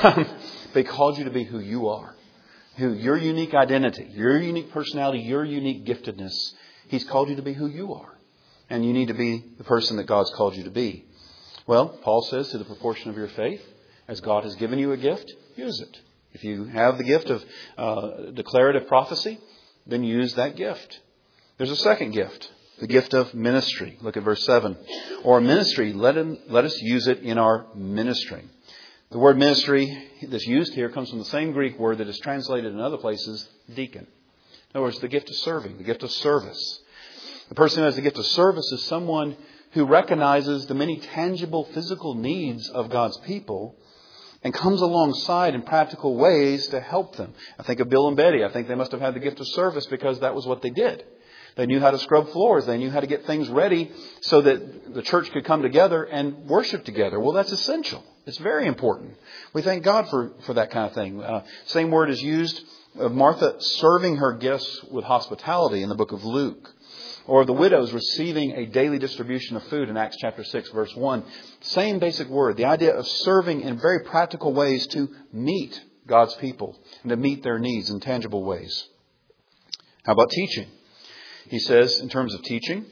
he called you to be who you are. Your unique identity, your unique personality, your unique giftedness. He's called you to be who you are. And you need to be the person that God's called you to be. Well, Paul says, to the proportion of your faith, as God has given you a gift, use it. If you have the gift of declarative prophecy, then use that gift. There's a second gift, the gift of ministry. Look at verse 7. Or ministry, let us use it in our ministry. The word ministry that's used here comes from the same Greek word that is translated in other places, deacon. In other words, the gift of serving, the gift of service. The person who has the gift of service is someone who recognizes the many tangible physical needs of God's people and comes alongside in practical ways to help them. I think of Bill and Betty. I think they must have had the gift of service because that was what they did. They knew how to scrub floors. They knew how to get things ready so that the church could come together and worship together. Well, that's essential. It's very important. We thank God for that kind of thing. Same word is used of Martha serving her guests with hospitality in the book of Luke. Or the widows receiving a daily distribution of food in Acts chapter 6, verse 1. Same basic word. The idea of serving in very practical ways to meet God's people and to meet their needs in tangible ways. How about teaching? He says, in terms of teaching,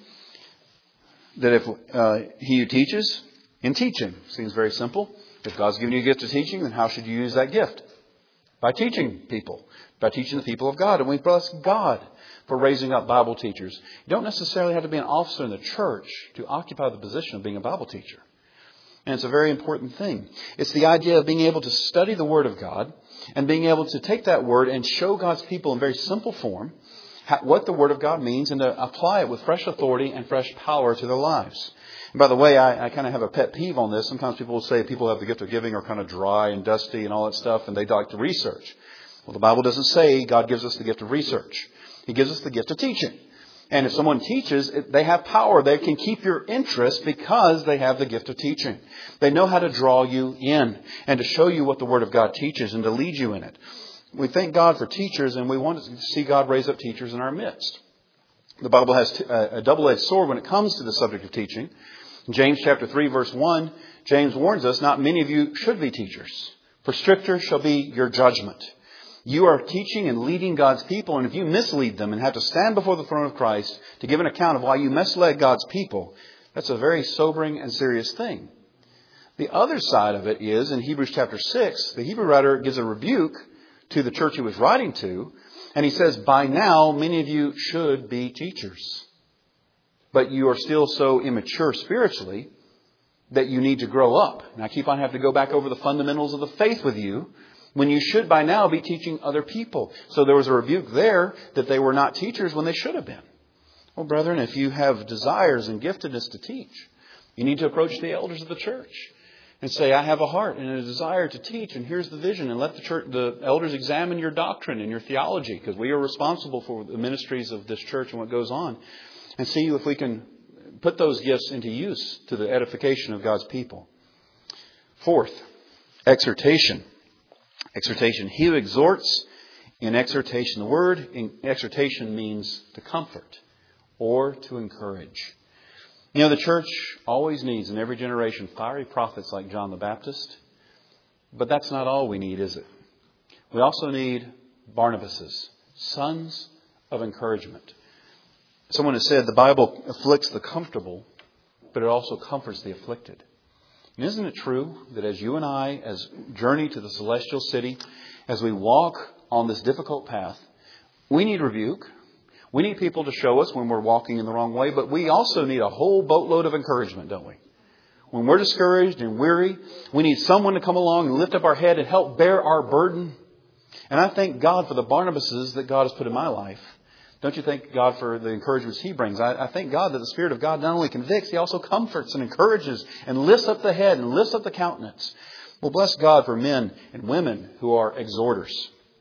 that if he who teaches in teaching, seems very simple. If God's given you a gift of teaching, then how should you use that gift? By teaching people, by teaching the people of God. And we bless God for raising up Bible teachers. You don't necessarily have to be an officer in the church to occupy the position of being a Bible teacher. And it's a very important thing. It's the idea of being able to study the Word of God and being able to take that Word and show God's people in very simple form what the Word of God means and to apply it with fresh authority and fresh power to their lives. And by the way, I kind of have a pet peeve on this. Sometimes people will say people have the gift of giving are kind of dry and dusty and all that stuff, and they like to research. Well, the Bible doesn't say God gives us the gift of research. He gives us the gift of teaching. And if someone teaches, they have power. They can keep your interest because they have the gift of teaching. They know how to draw you in and to show you what the Word of God teaches and to lead you in it. We thank God for teachers, and we want to see God raise up teachers in our midst. The Bible has a double-edged sword when it comes to the subject of teaching. In James chapter 3, verse 1, James warns us, not many of you should be teachers, for stricter shall be your judgment. You are teaching and leading God's people, and if you mislead them and have to stand before the throne of Christ to give an account of why you misled God's people, that's a very sobering and serious thing. The other side of it is, in Hebrews chapter 6, the Hebrew writer gives a rebuke to the church he was writing to, and he says, by now, many of you should be teachers. But you are still so immature spiritually that you need to grow up. And I keep on having to go back over the fundamentals of the faith with you when you should by now be teaching other people. So there was a rebuke there that they were not teachers when they should have been. Well, brethren, if you have desires and giftedness to teach, you need to approach the elders of the church and say, I have a heart and a desire to teach, and here's the vision. And let the elders examine your doctrine and your theology, because we are responsible for the ministries of this church and what goes on. And see if we can put those gifts into use to the edification of God's people. Fourth, exhortation. Exhortation. He who exhorts in exhortation. The word in exhortation means to comfort or to encourage. You know, the church always needs, in every generation, fiery prophets like John the Baptist. But that's not all we need, is it? We also need Barnabases, sons of encouragement. Someone has said the Bible afflicts the comfortable, but it also comforts the afflicted. And isn't it true that as you and I, as journey to the celestial city, as we walk on this difficult path, we need rebuke. We need people to show us when we're walking in the wrong way, but we also need a whole boatload of encouragement, don't we? When we're discouraged and weary, we need someone to come along and lift up our head and help bear our burden. And I thank God for the Barnabases that God has put in my life. Don't you thank God for the encouragements He brings? I thank God that the Spirit of God not only convicts, He also comforts and encourages and lifts up the head and lifts up the countenance. Well, bless God for men and women who are exhorters.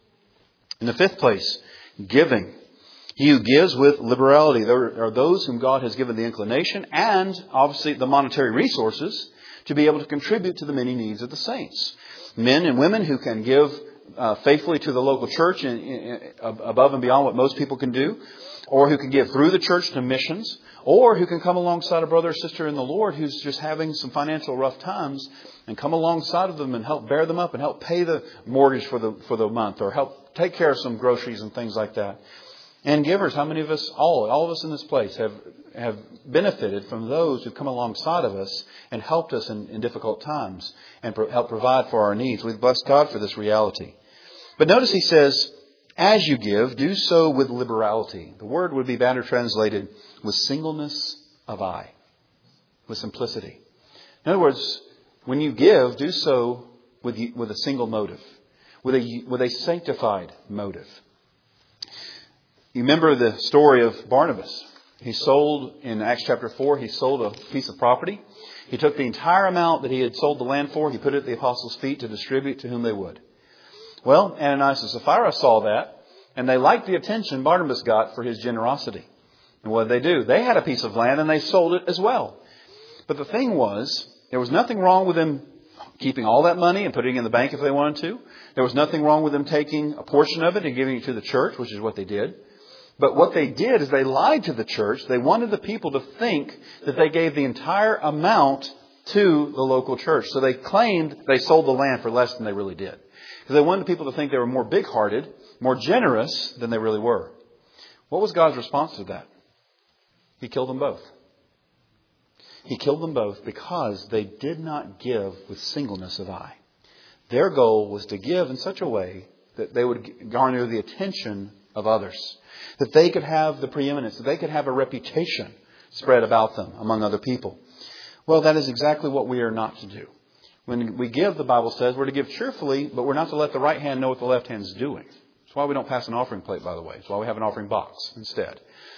In the fifth place, giving. He who gives with liberality. There are those whom God has given the inclination and obviously the monetary resources to be able to contribute to the many needs of the saints. Men and women who can give faithfully to the local church above and beyond what most people can do, or who can give through the church to missions, or who can come alongside a brother or sister in the Lord who's just having some financial rough times and come alongside of them and help bear them up and help pay the mortgage for the month, or help take care of some groceries and things like that. And givers, how many of us, all of us in this place have benefited from those who've come alongside of us and helped us in difficult times and helped provide for our needs. We bless God for this reality. But notice he says, as you give, do so with liberality. The word would be better translated with singleness of eye, with simplicity. In other words, when you give, do so with a single motive, with a sanctified motive. You remember the story of Barnabas. He sold, in Acts chapter 4, he sold a piece of property. He took the entire amount that he had sold the land for. He put it at the apostles' feet to distribute to whom they would. Well, Ananias and Sapphira saw that, and they liked the attention Barnabas got for his generosity. And what did they do? They had a piece of land and they sold it as well. But the thing was, there was nothing wrong with them keeping all that money and putting it in the bank if they wanted to. There was nothing wrong with them taking a portion of it and giving it to the church, which is what they did. But what they did is they lied to the church. They wanted the people to think that they gave the entire amount to the local church. So they claimed they sold the land for less than they really did. Because they wanted people to think they were more big-hearted, more generous than they really were. What was God's response to that? He killed them both. He killed them both because they did not give with singleness of eye. Their goal was to give in such a way that they would garner the attention of others. That they could have the preeminence, that they could have a reputation spread about them among other people. Well, that is exactly what we are not to do. When we give, the Bible says, we're to give cheerfully, but we're not to let the right hand know what the left hand is doing. That's why we don't pass an offering plate, by the way. That's why we have an offering box instead.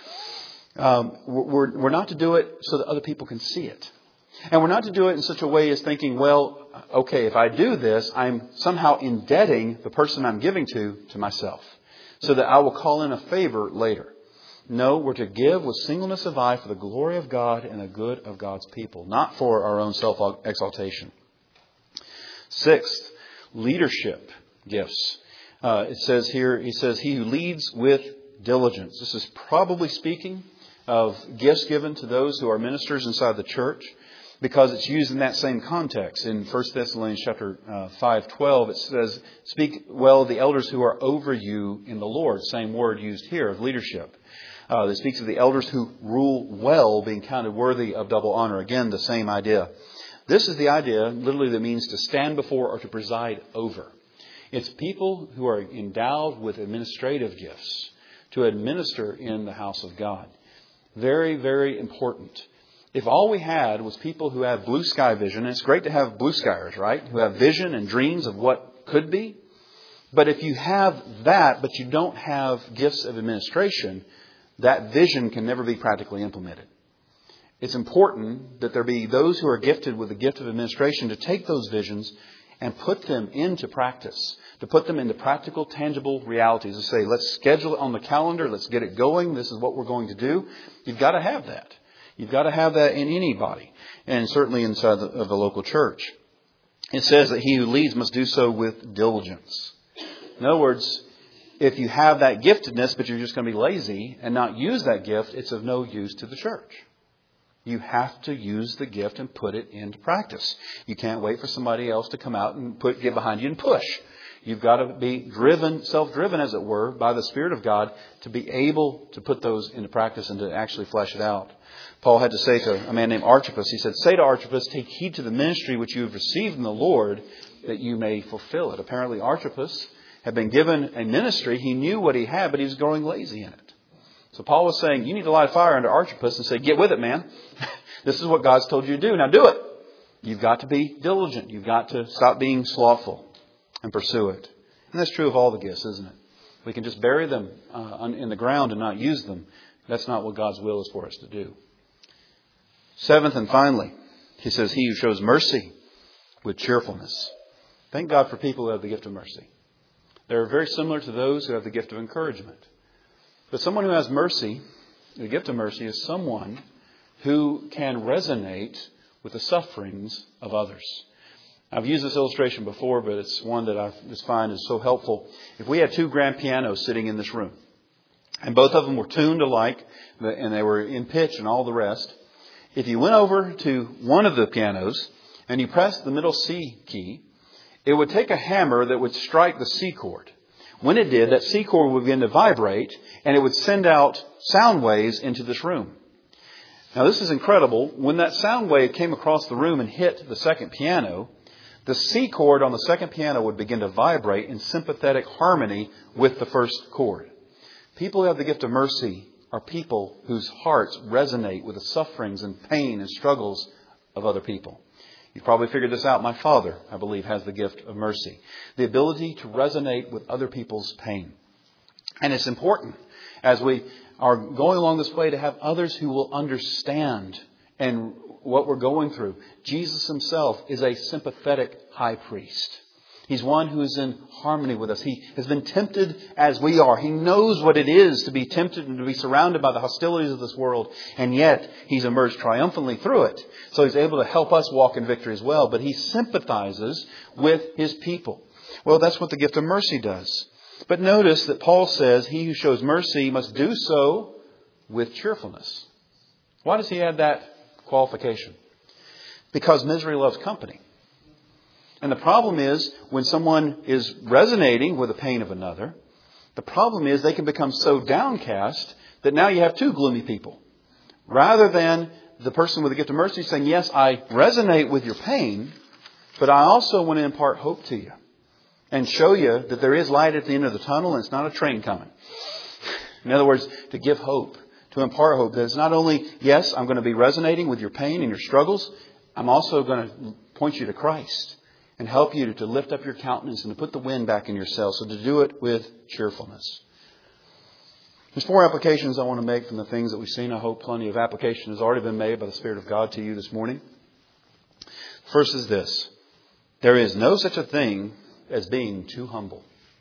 We're not to do it so that other people can see it. And we're not to do it in such a way as thinking, well, okay, if I do this, I'm somehow indebting the person I'm giving to myself, so that I will call in a favor later. No, we're to give with singleness of eye for the glory of God and the good of God's people, not for our own self-exaltation. Sixth, leadership gifts. It says here, he says, he who leads with diligence. This is probably speaking of gifts given to those who are ministers inside the church, because it's used in that same context. In 1 Thessalonians chapter 5:12, it says, speak well of the elders who are over you in the Lord. Same word used here of leadership. It speaks of the elders who rule well, being counted worthy of double honor. Again, the same idea. This is the idea, literally, that means to stand before or to preside over. It's people who are endowed with administrative gifts to administer in the house of God. Very, very important. If all we had was people who have blue sky vision, and it's great to have blue skyers, right? Who have vision and dreams of what could be. But if you have that, but you don't have gifts of administration, that vision can never be practically implemented. It's important that there be those who are gifted with the gift of administration to take those visions and put them into practice, to put them into practical, tangible realities. To say, let's schedule it on the calendar, let's get it going, this is what we're going to do. You've got to have that. You've got to have that in anybody, and certainly inside of the local church. It says that he who leads must do so with diligence. In other words, if you have that giftedness, but you're just going to be lazy and not use that gift, it's of no use to the church. You have to use the gift and put it into practice. You can't wait for somebody else to come out and get behind you and push. You've got to be driven, self-driven, as it were, by the Spirit of God to be able to put those into practice and to actually flesh it out. Paul had to say to a man named Archippus, he said, say to Archippus, take heed to the ministry which you have received in the Lord, that you may fulfill it. Apparently Archippus had been given a ministry. He knew what he had, but he was growing lazy in it. So Paul was saying, you need to light a fire under Archippus and say, get with it, man. This is what God's told you to do. Now do it. You've got to be diligent. You've got to stop being slothful and pursue it. And that's true of all the gifts, isn't it? We can just bury them in the ground and not use them. That's not what God's will is for us to do. Seventh and finally, he says, he who shows mercy with cheerfulness. Thank God for people who have the gift of mercy. They're very similar to those who have the gift of encouragement. But someone who has mercy, the gift of mercy, is someone who can resonate with the sufferings of others. I've used this illustration before, but it's one that I just find is so helpful. If we had two grand pianos sitting in this room, and both of them were tuned alike, and they were in pitch and all the rest, if you went over to one of the pianos and you pressed the middle C key, it would take a hammer that would strike the C chord. When it did, that C chord would begin to vibrate, and it would send out sound waves into this room. Now, this is incredible. When that sound wave came across the room and hit the second piano, the C chord on the second piano would begin to vibrate in sympathetic harmony with the first chord. People who have the gift of mercy are people whose hearts resonate with the sufferings and pain and struggles of other people. You've probably figured this out. My father, I believe, has the gift of mercy. The ability to resonate with other people's pain. And it's important as we are going along this way to have others who will understand and what we're going through. Jesus himself is a sympathetic high priest. He's one who is in harmony with us. He has been tempted as we are. He knows what it is to be tempted and to be surrounded by the hostilities of this world. And yet, he's emerged triumphantly through it. So he's able to help us walk in victory as well. But he sympathizes with his people. Well, that's what the gift of mercy does. But notice that Paul says he who shows mercy must do so with cheerfulness. Why does he add that qualification? Because misery loves company. And the problem is when someone is resonating with the pain of another, the problem is they can become so downcast that now you have two gloomy people. Rather than the person with the gift of mercy saying, yes, I resonate with your pain, but I also want to impart hope to you and show you that there is light at the end of the tunnel and it's not a train coming. In other words, to give hope, to impart hope. That it's not only, yes, I'm going to be resonating with your pain and your struggles, I'm also going to point you to Christ and help you to lift up your countenance and to put the wind back in your sails. So to do it with cheerfulness. There's 4 applications I want to make from the things that we've seen. I hope plenty of application has already been made by the Spirit of God to you this morning. First is this. There is no such a thing as being too humble.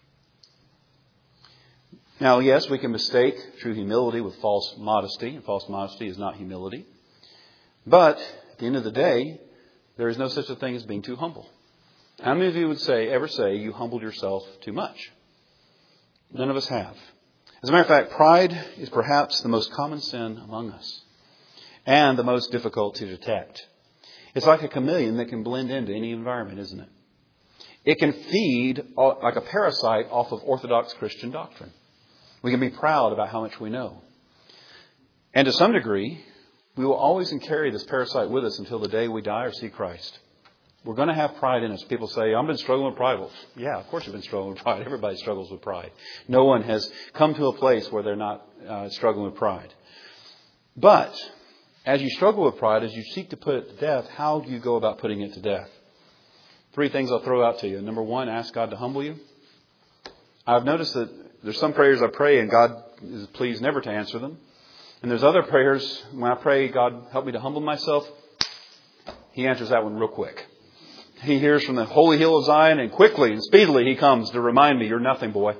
Now, yes, we can mistake true humility with false modesty. And false modesty is not humility. But at the end of the day, there is no such a thing as being too humble. How many of you would ever say you humbled yourself too much? None of us have. As a matter of fact, pride is perhaps the most common sin among us and the most difficult to detect. It's like a chameleon that can blend into any environment, isn't it? It can feed like a parasite off of orthodox Christian doctrine. We can be proud about how much we know. And to some degree, we will always carry this parasite with us until the day we die or see Christ. We're going to have pride in us. People say, I've been struggling with pride. Well, yeah, of course you've been struggling with pride. Everybody struggles with pride. No one has come to a place where they're not struggling with pride. But as you struggle with pride, as you seek to put it to death, how do you go about putting it to death? 3 things I'll throw out to you. Number 1, ask God to humble you. I've noticed that there's some prayers I pray and God is pleased never to answer them. And there's other prayers when I pray, God, help me to humble myself. He answers that one real quick. He hears from the holy hill of Zion and quickly and speedily he comes to remind me, you're nothing, boy.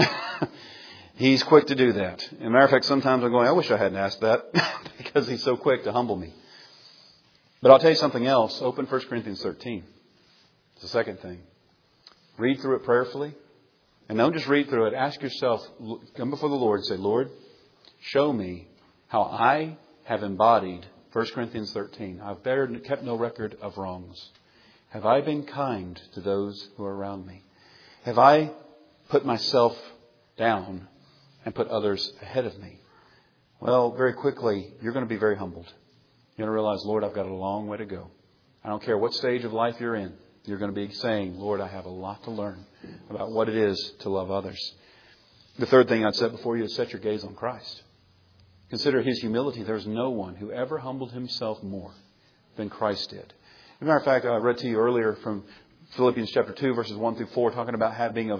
He's quick to do that. As a matter of fact, sometimes I'm going, I wish I hadn't asked that because he's so quick to humble me. But I'll tell you something else. Open 1 Corinthians 13. It's the second thing. Read through it prayerfully. And don't just read through it. Ask yourself, come before the Lord and say, Lord, show me how I have embodied 1 Corinthians 13. I've kept no record of wrongs. Have I been kind to those who are around me? Have I put myself down and put others ahead of me? Well, very quickly, you're going to be very humbled. You're going to realize, Lord, I've got a long way to go. I don't care what stage of life you're in. You're going to be saying, Lord, I have a lot to learn about what it is to love others. The third thing I'd set before you is set your gaze on Christ. Consider his humility. There's no one who ever humbled himself more than Christ did. As a matter of fact, I read to you earlier from Philippians chapter 2, verses 1 through 4, talking about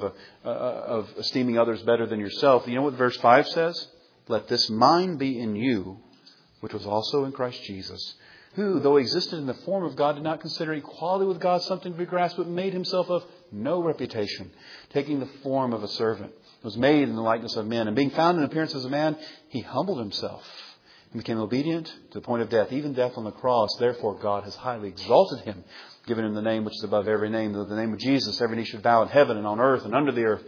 of esteeming others better than yourself. You know what verse 5 says? Let this mind be in you, which was also in Christ Jesus, who, though he existed in the form of God, did not consider equality with God something to be grasped, but made himself of no reputation, taking the form of a servant, was made in the likeness of men, and being found in appearance as a man, he humbled himself, and became obedient to the point of death, even death on the cross. Therefore, God has highly exalted him, given him the name which is above every name. That the name of Jesus, every knee should bow in heaven and on earth and under the earth,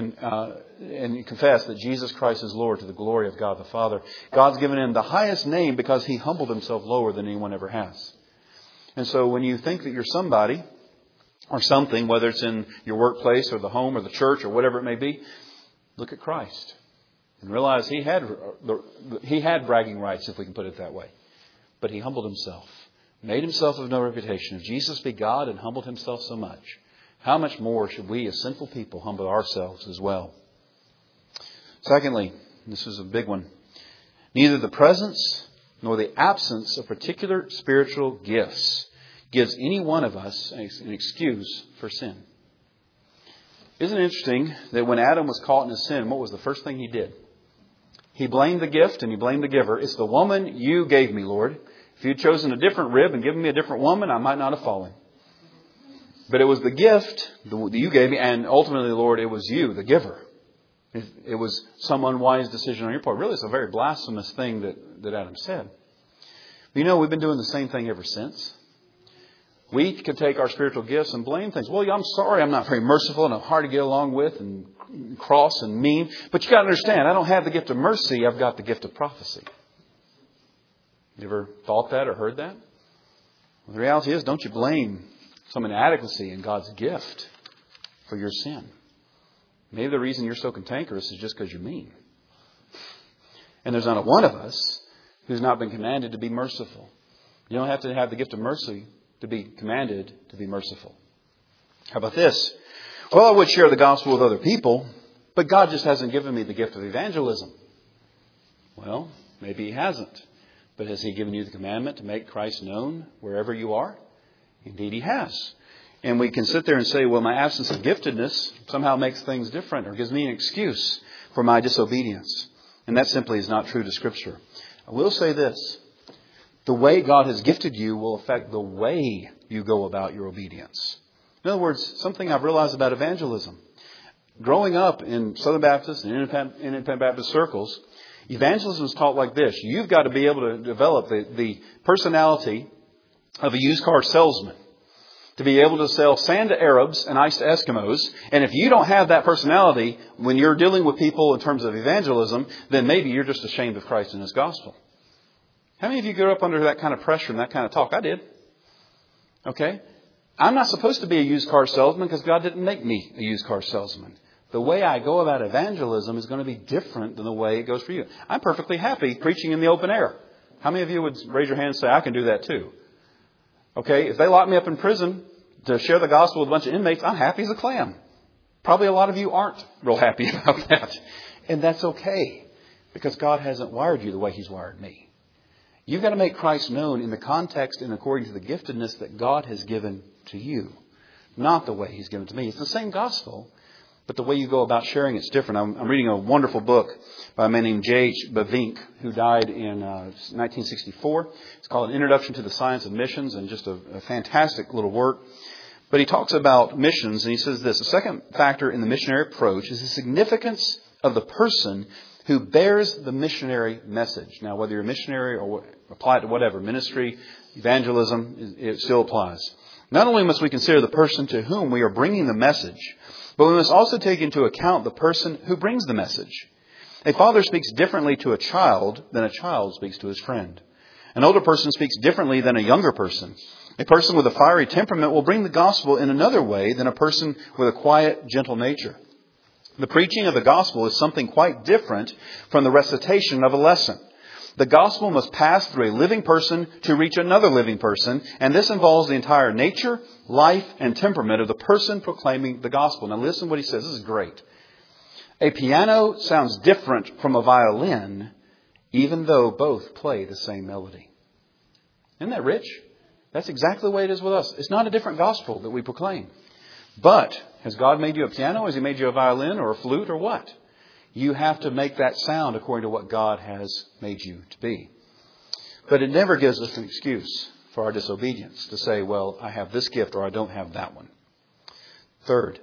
and confess that Jesus Christ is Lord, to the glory of God the Father. God's given him the highest name because he humbled himself lower than anyone ever has. And so when you think that you're somebody or something, whether it's in your workplace or the home or the church or whatever it may be, look at Christ and realize he had bragging rights, if we can put it that way. But he humbled himself, made himself of no reputation. If Jesus be God and humbled himself so much, how much more should we as sinful people humble ourselves as well? Secondly, this is a big one, neither the presence nor the absence of particular spiritual gifts gives any one of us an excuse for sin. Isn't it interesting that when Adam was caught in his sin, what was the first thing he did? He blamed the gift and he blamed the giver. It's the woman you gave me, Lord. If you'd chosen a different rib and given me a different woman, I might not have fallen. But it was the gift that you gave me, and ultimately, Lord, it was you, the giver. It was some unwise decision on your part. Really, it's a very blasphemous thing that Adam said. But you know, we've been doing the same thing ever since. We could take our spiritual gifts and blame things. Well, I'm sorry, I'm not very merciful and I'm hard to get along with and cross and mean. But you got to understand, I don't have the gift of mercy. I've got the gift of prophecy. You ever thought that or heard that? Well, the reality is, don't you blame some inadequacy in God's gift for your sin. Maybe the reason you're so cantankerous is just because you're mean. And there's not a one of us who's not been commanded to be merciful. You don't have to have the gift of mercy to be commanded to be merciful. How about this? Well, I would share the gospel with other people, but God just hasn't given me the gift of evangelism. Well, maybe He hasn't. But has He given you the commandment to make Christ known wherever you are? Indeed He has. And we can sit there and say, well, my absence of giftedness somehow makes things different or gives me an excuse for my disobedience. And that simply is not true to Scripture. I will say this. The way God has gifted you will affect the way you go about your obedience. In other words, something I've realized about evangelism. Growing up in Southern Baptist and Independent Baptist circles, evangelism is taught like this. You've got to be able to develop the personality of a used car salesman. To be able to sell sand to Arabs and ice to Eskimos. And if you don't have that personality when you're dealing with people in terms of evangelism, then maybe you're just ashamed of Christ and His gospel. How many of you grew up under that kind of pressure and that kind of talk? I did. Okay? I'm not supposed to be a used car salesman because God didn't make me a used car salesman. The way I go about evangelism is going to be different than the way it goes for you. I'm perfectly happy preaching in the open air. How many of you would raise your hand and say, I can do that too? Okay, if they lock me up in prison to share the gospel with a bunch of inmates, I'm happy as a clam. Probably a lot of you aren't real happy about that. And that's okay, because God hasn't wired you the way He's wired me. You've got to make Christ known in the context and according to the giftedness that God has given to you, not the way He's given to me. It's the same gospel, but the way you go about sharing it's different. I'm reading a wonderful book by a man named J.H. Bavinck, who died in 1964. It's called An Introduction to the Science of Missions, and just a fantastic little work. But he talks about missions, and he says this: the second factor in the missionary approach is the significance of the person who bears the missionary message. Now, whether you're a missionary or apply it to whatever, ministry, evangelism, it still applies. Not only must we consider the person to whom we are bringing the message, but we must also take into account the person who brings the message. A father speaks differently to a child than a child speaks to his friend. An older person speaks differently than a younger person. A person with a fiery temperament will bring the gospel in another way than a person with a quiet, gentle nature. The preaching of the gospel is something quite different from the recitation of a lesson. The gospel must pass through a living person to reach another living person, and this involves the entire nature, life, and temperament of the person proclaiming the gospel. Now listen what he says. This is great. A piano sounds different from a violin, even though both play the same melody. Isn't that rich? That's exactly the way it is with us. It's not a different gospel that we proclaim. But has God made you a piano? Has He made you a violin or a flute or what? You have to make that sound according to what God has made you to be. But it never gives us an excuse for our disobedience to say, well, I have this gift or I don't have that one. Third,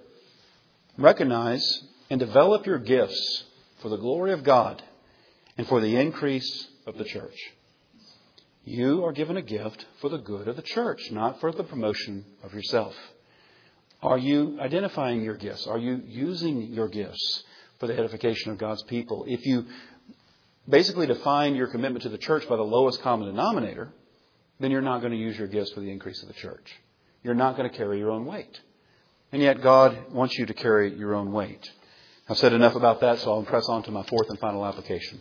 recognize and develop your gifts for the glory of God and for the increase of the church. You are given a gift for the good of the church, not for the promotion of yourself. Are you identifying your gifts? Are you using your gifts for the edification of God's people? If you basically define your commitment to the church by the lowest common denominator, then you're not going to use your gifts for the increase of the church. You're not going to carry your own weight. And yet God wants you to carry your own weight. I've said enough about that, so I'll press on to my fourth and final application.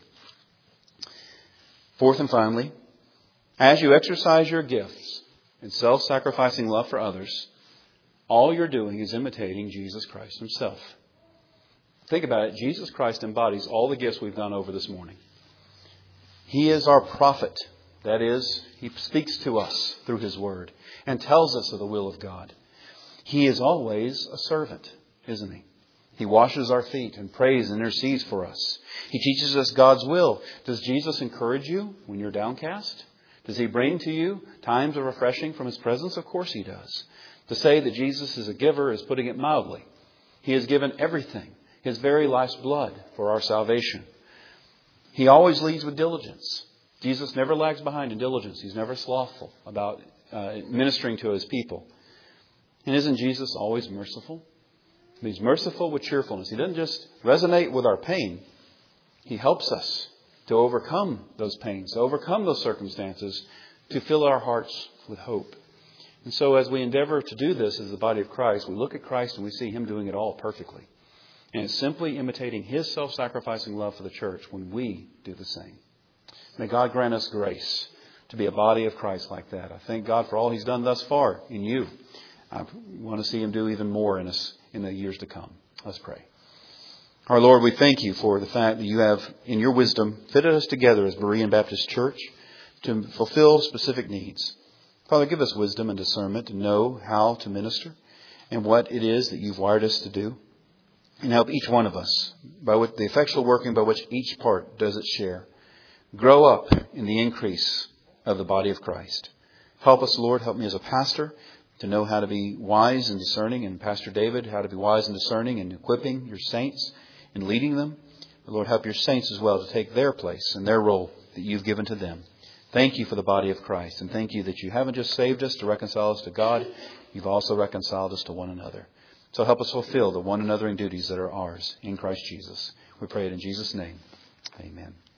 Fourth and finally, as you exercise your gifts in self-sacrificing love for others, all you're doing is imitating Jesus Christ Himself. Think about it. Jesus Christ embodies all the gifts we've gone over this morning. He is our prophet. That is, He speaks to us through His Word and tells us of the will of God. He is always a servant, isn't He? He washes our feet and prays and intercedes for us. He teaches us God's will. Does Jesus encourage you when you're downcast? Does He bring to you times of refreshing from His presence? Of course He does. To say that Jesus is a giver is putting it mildly. He has given everything, His very life's blood, for our salvation. He always leads with diligence. Jesus never lags behind in diligence. He's never slothful about ministering to His people. And isn't Jesus always merciful? He's merciful with cheerfulness. He doesn't just resonate with our pain. He helps us to overcome those pains, to overcome those circumstances, to fill our hearts with hope. And so as we endeavor to do this as the body of Christ, we look at Christ and we see Him doing it all perfectly. And it's simply imitating His self-sacrificing love for the church when we do the same. May God grant us grace to be a body of Christ like that. I thank God for all He's done thus far in you. I want to see Him do even more in us in the years to come. Let's pray. Our Lord, we thank You for the fact that You have, in Your wisdom, fitted us together as Berean Baptist Church to fulfill specific needs. Father, give us wisdom and discernment to know how to minister and what it is that You've wired us to do. And help each one of us, by the effectual working by which each part does its share, grow up in the increase of the body of Christ. Help us, Lord. Help me as a pastor to know how to be wise and discerning, and Pastor David, how to be wise and discerning in equipping Your saints and leading them. But Lord, help Your saints as well to take their place and their role that You've given to them. Thank You for the body of Christ, and thank You that You haven't just saved us to reconcile us to God, You've also reconciled us to one another. So help us fulfill the one anothering duties that are ours in Christ Jesus. We pray it in Jesus' name. Amen.